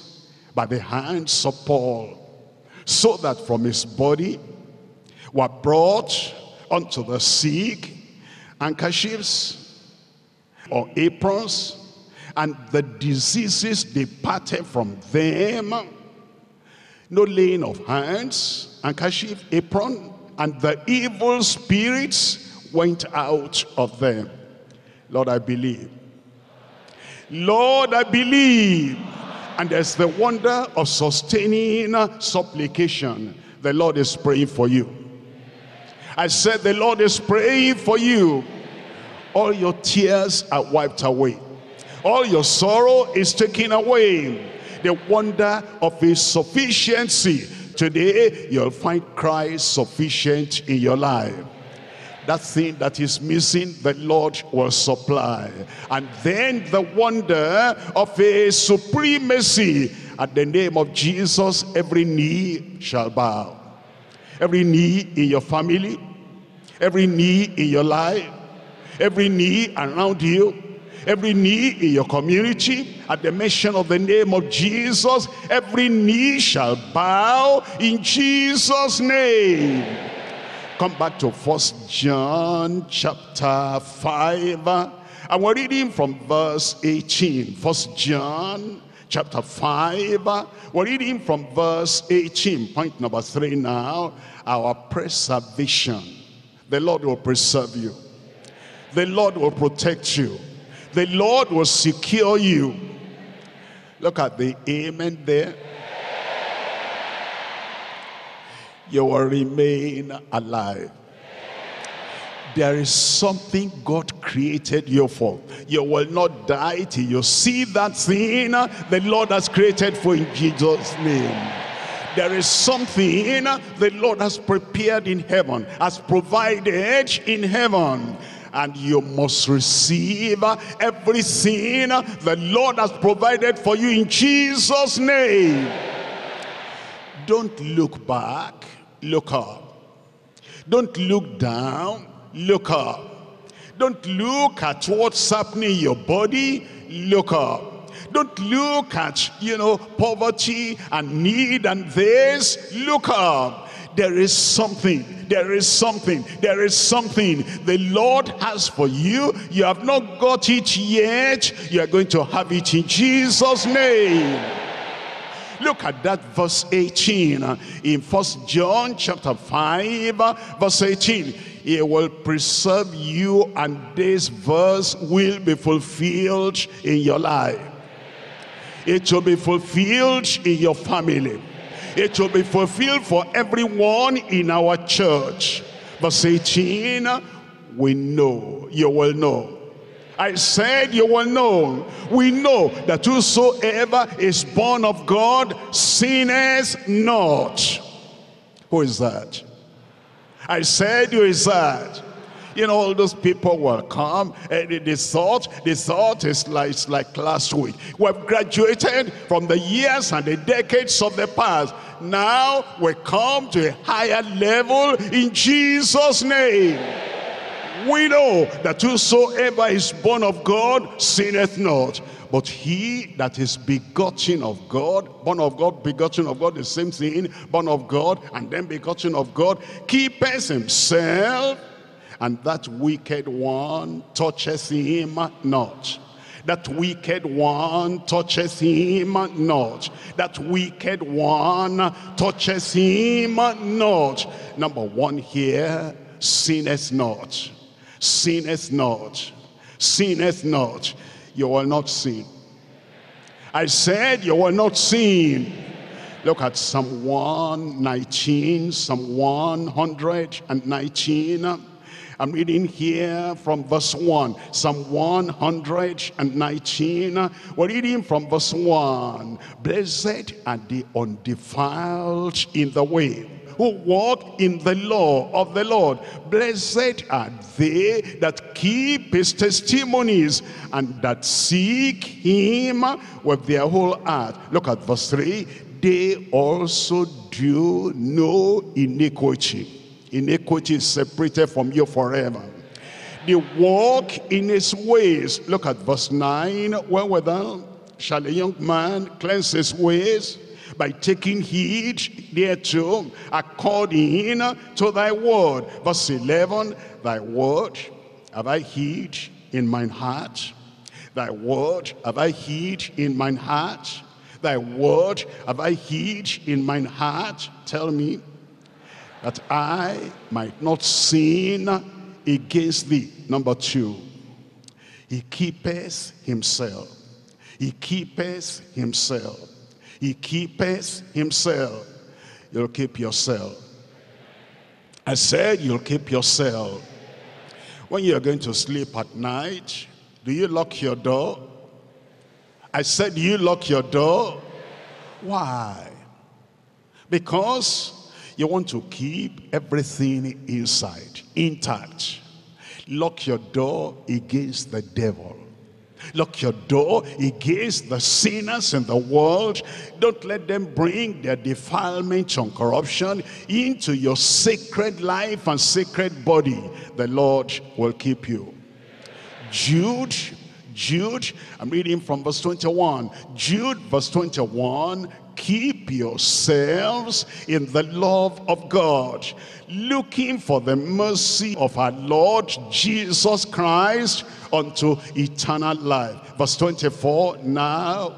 by the hands of Paul, so that from his body were brought unto the sick handkerchiefs or aprons, and the diseases departed from them. No laying of hands, handkerchief, apron, and the evil spirits went out of them. Lord, I believe. Lord, I believe. And there's the wonder of sustaining supplication. The Lord is praying for you. I said the Lord is praying for you. All your tears are wiped away. All your sorrow is taken away. The wonder of his sufficiency. Today, you'll find Christ sufficient in your life. That thing that is missing, the Lord will supply. And then the wonder of his supremacy. At the name of Jesus, every knee shall bow. Every knee in your family, every knee in your life, every knee around you, every knee in your community, at the mention of the name of Jesus, every knee shall bow in Jesus' name. Come back to 1 John chapter 5, and we're reading from verse 18. 1 John chapter 5, we're reading from verse 18. Point number 3 now, our preservation. The Lord will preserve you. The Lord will protect you. The Lord will secure you. Look at the amen there. You will remain alive. There is something God created you for. You will not die till you see that thing the Lord has created for in Jesus' name. There is something the Lord has prepared in heaven, has provided in heaven. And you must receive everything the Lord has provided for you in Jesus' name. Don't look back, look up. Don't look down, look up. Don't look at what's happening in your body, look up. Don't look at, poverty and need and this, look up. There is something, there is something, there is something the Lord has for you. You have not got it yet. You are going to have it in Jesus' name. Look at that verse 18 in 1 John chapter 5, verse 18. He will preserve you, and this verse will be fulfilled in your life. It will be fulfilled in your family. It will be fulfilled for everyone in our church. Verse 18, we know, you will know. I said you will know. We know that whosoever is born of God sinneth not. Who is that? I said, who is that? All those people will come, and they thought it's like last week. We have graduated from the years and the decades of the past. Now we come to a higher level in Jesus' name. We know that whosoever is born of God sinneth not. But he that is begotten of God, born of God, begotten of God, the same thing, born of God, and then begotten of God, keepeth himself, and that wicked one toucheth him not. That wicked one toucheth him not. That wicked one toucheth him not. Number one here, sinneth not. Sinneth not. Sinneth not. You will not sin. I said you will not sin. Look at Psalm 119, Psalm 119. I'm reading here from verse 1. Psalm 119. We're reading from verse 1. Blessed are the undefiled in the way, who walk in the law of the Lord. Blessed are they that keep his testimonies, and that seek him with their whole heart. Look at verse 3. They also do no iniquity. Iniquity is separated from you forever. They walk in his ways. Look at verse 9. When we're done, shall a young man cleanse his ways? By taking heed thereto, according to thy word. Verse 11, thy word have I hid in mine heart. Thy word have I hid in mine heart. Thy word have I hid in mine heart. Tell me, that I might not sin against thee. Number 2, he keepeth himself. He keepeth himself. He keepeth himself. You'll keep yourself. I said you'll keep yourself. When you're going to sleep at night, do you lock your door? I said, do you lock your door? Why? Because you want to keep everything inside, intact. Lock your door against the devil. Lock your door against the sinners in the world. Don't let them bring their defilement and corruption into your sacred life and sacred body. The Lord will keep you. Jude, I'm reading from verse 21. Jude, verse 21, keep yourselves in the love of God, looking for the mercy of our Lord Jesus Christ unto eternal life. Verse 24, now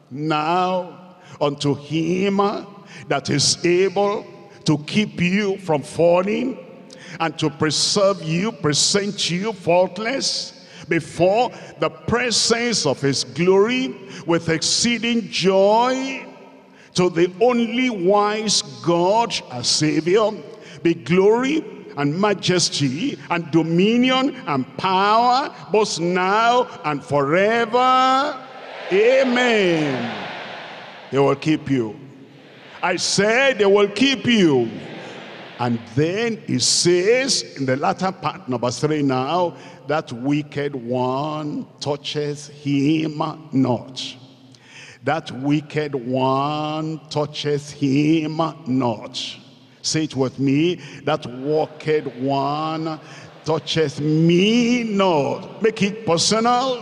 unto him that is able to keep you from falling and to preserve you, present you faultless before the presence of his glory with exceeding joy. To the only wise God, our Savior, be glory and majesty and dominion and power, both now and forever. Amen. He will keep you. I said they will keep you. And then it says in the latter part, number 3 now, that wicked one toucheth him not. That wicked one toucheth him not. Say it with me. That wicked one toucheth me not. Make it personal.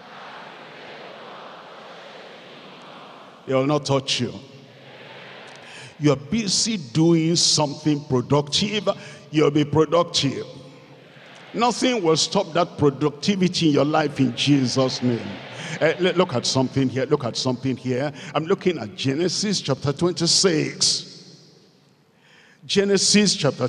He will not touch you. You're busy doing something productive, you'll be productive. Nothing will stop that productivity in your life in Jesus' name. Look at something here. Look at something here. I'm looking at Genesis chapter 26. Genesis chapter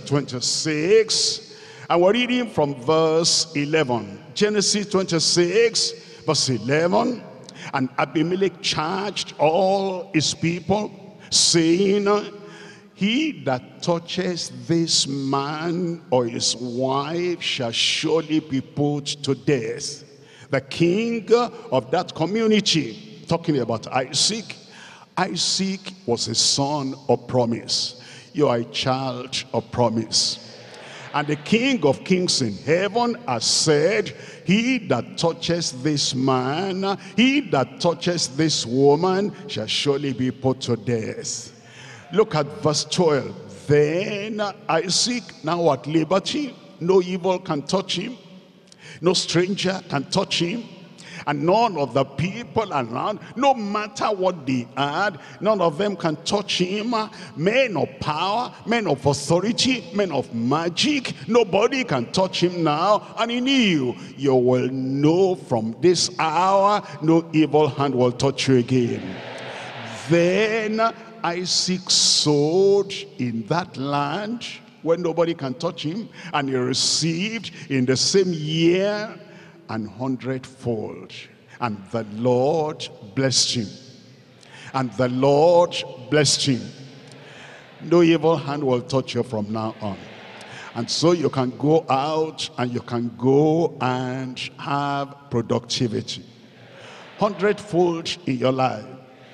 26. And we're reading from verse 11. Genesis 26, verse 11. And Abimelech charged all his people, saying, he that touches this man or his wife shall surely be put to death. The king of that community, talking about Isaac. Isaac was a son of promise. You are a child of promise. And the King of kings in heaven has said, he that touches this man, he that touches this woman shall surely be put to death. Look at verse 12. Then Isaac, now at liberty, no evil can touch him. No stranger can touch him. And none of the people around, no matter what they had, none of them can touch him. Men of power, men of authority, men of magic, nobody can touch him now. And he knew, you will know from this hour, no evil hand will touch you again. Then Isaac sowed in that land where nobody can touch him, and he received in the same year 100-fold. And the Lord blessed him. And the Lord blessed him. No evil hand will touch you from now on. And so you can go out and you can go and have productivity. 100-fold in your life.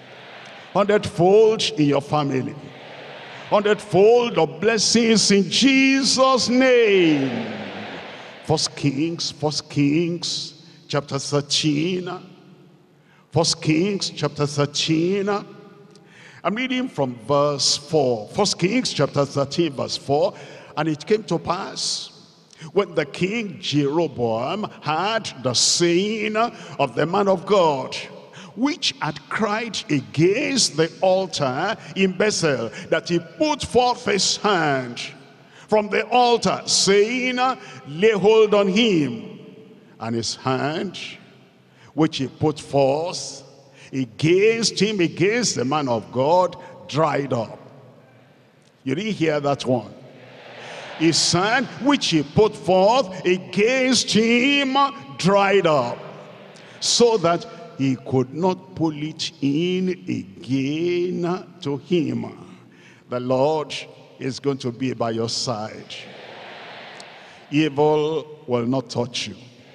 100-fold in your family. 100-fold of blessings in Jesus' name. First Kings chapter 13. First Kings chapter 13. I'm reading from verse 4. First Kings chapter 13 verse 4. And it came to pass, when the king Jeroboam heard the saying of the man of God, which had cried against the altar in Bethel, that he put forth his hand from the altar, saying, lay hold on him. And his hand, which he put forth against him, against the man of God, dried up. You didn't hear that one. His hand, which he put forth against him, dried up, so that he could not pull it in again to him. The Lord is going to be by your side. Evil will not touch you.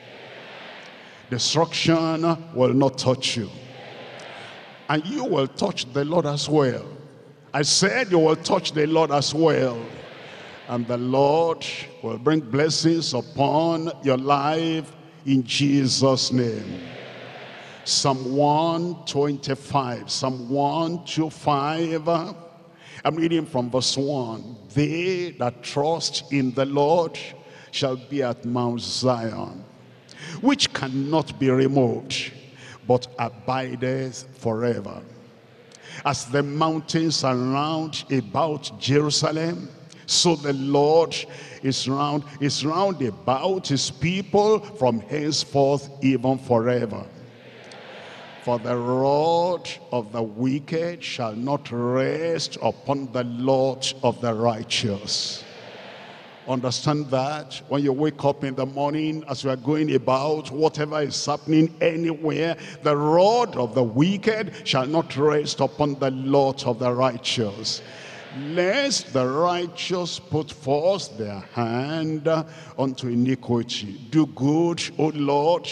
Destruction will not touch you. And you will touch the Lord as well. I said you will touch the Lord as well. And the Lord will bring blessings upon your life in Jesus' name. Psalm 125, Psalm 125. I'm reading from verse 1. They that trust in the Lord shall be at Mount Zion, which cannot be removed, but abideth forever. As the mountains are round about Jerusalem, so the Lord is round about his people from henceforth even forever. For the rod of the wicked shall not rest upon the lot of the righteous. Understand that when you wake up in the morning, as you are going about, whatever is happening anywhere, the rod of the wicked shall not rest upon the lot of the righteous. Lest the righteous put forth their hand unto iniquity. Do good, O Lord,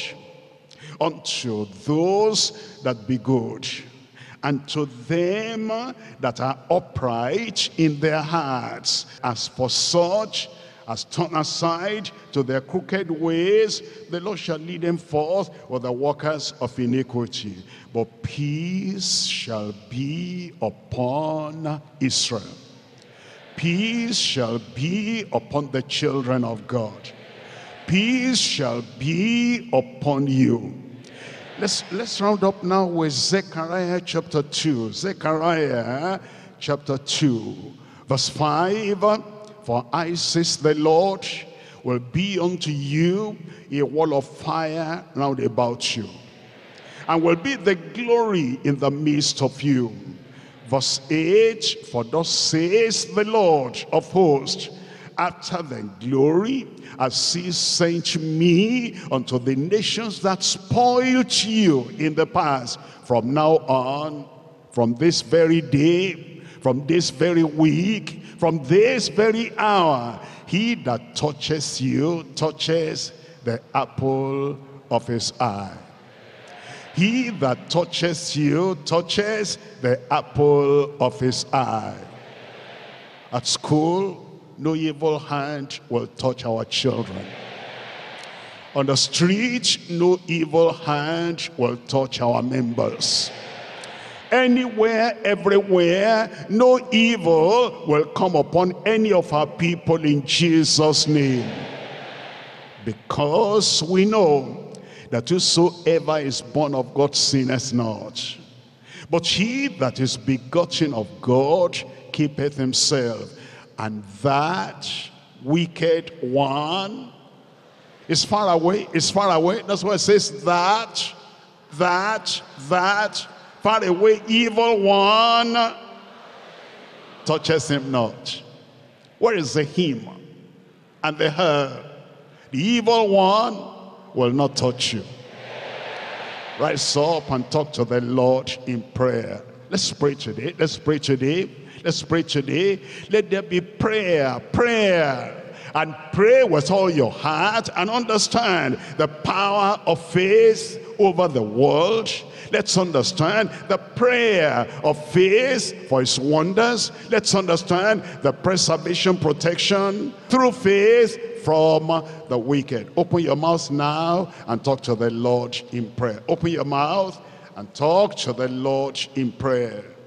unto those that be good, and to them that are upright in their hearts. As for such as turn aside to their crooked ways, the Lord shall lead them forth with the workers of iniquity. But peace shall be upon Israel. Peace shall be upon the children of God. Peace shall be upon you. Let's round up now with Zechariah chapter 2. Zechariah chapter 2, verse 5. For I, says the Lord, will be unto you a wall of fire round about you, and will be the glory in the midst of you. Verse 8, for thus says the Lord of hosts, after the glory as he sent me unto the nations that spoiled you in the past. From now on, from this very day, from this very week, from this very hour, he that touches you touches the apple of his eye. He that touches you touches the apple of his eye. At school, no evil hand will touch our children. On the street, no evil hand will touch our members. Anywhere, everywhere, no evil will come upon any of our people in Jesus' name. Because we know that whosoever is born of God sinneth not. But he that is begotten of God keepeth himself. And that wicked one is far away, is far away. That's why it says that far away evil one touches him not. Where is the him and the her? The evil one will not touch you. Rise up and talk to the Lord in prayer. Let's pray today. Let's pray today. Let's pray today. Let there be prayer. And pray with all your heart and understand the power of faith over the world. Let's understand the prayer of faith for his wonders. Let's understand the preservation, protection through faith from the wicked. Open your mouth now and talk to the Lord in prayer. Open your mouth and talk to the Lord in prayer.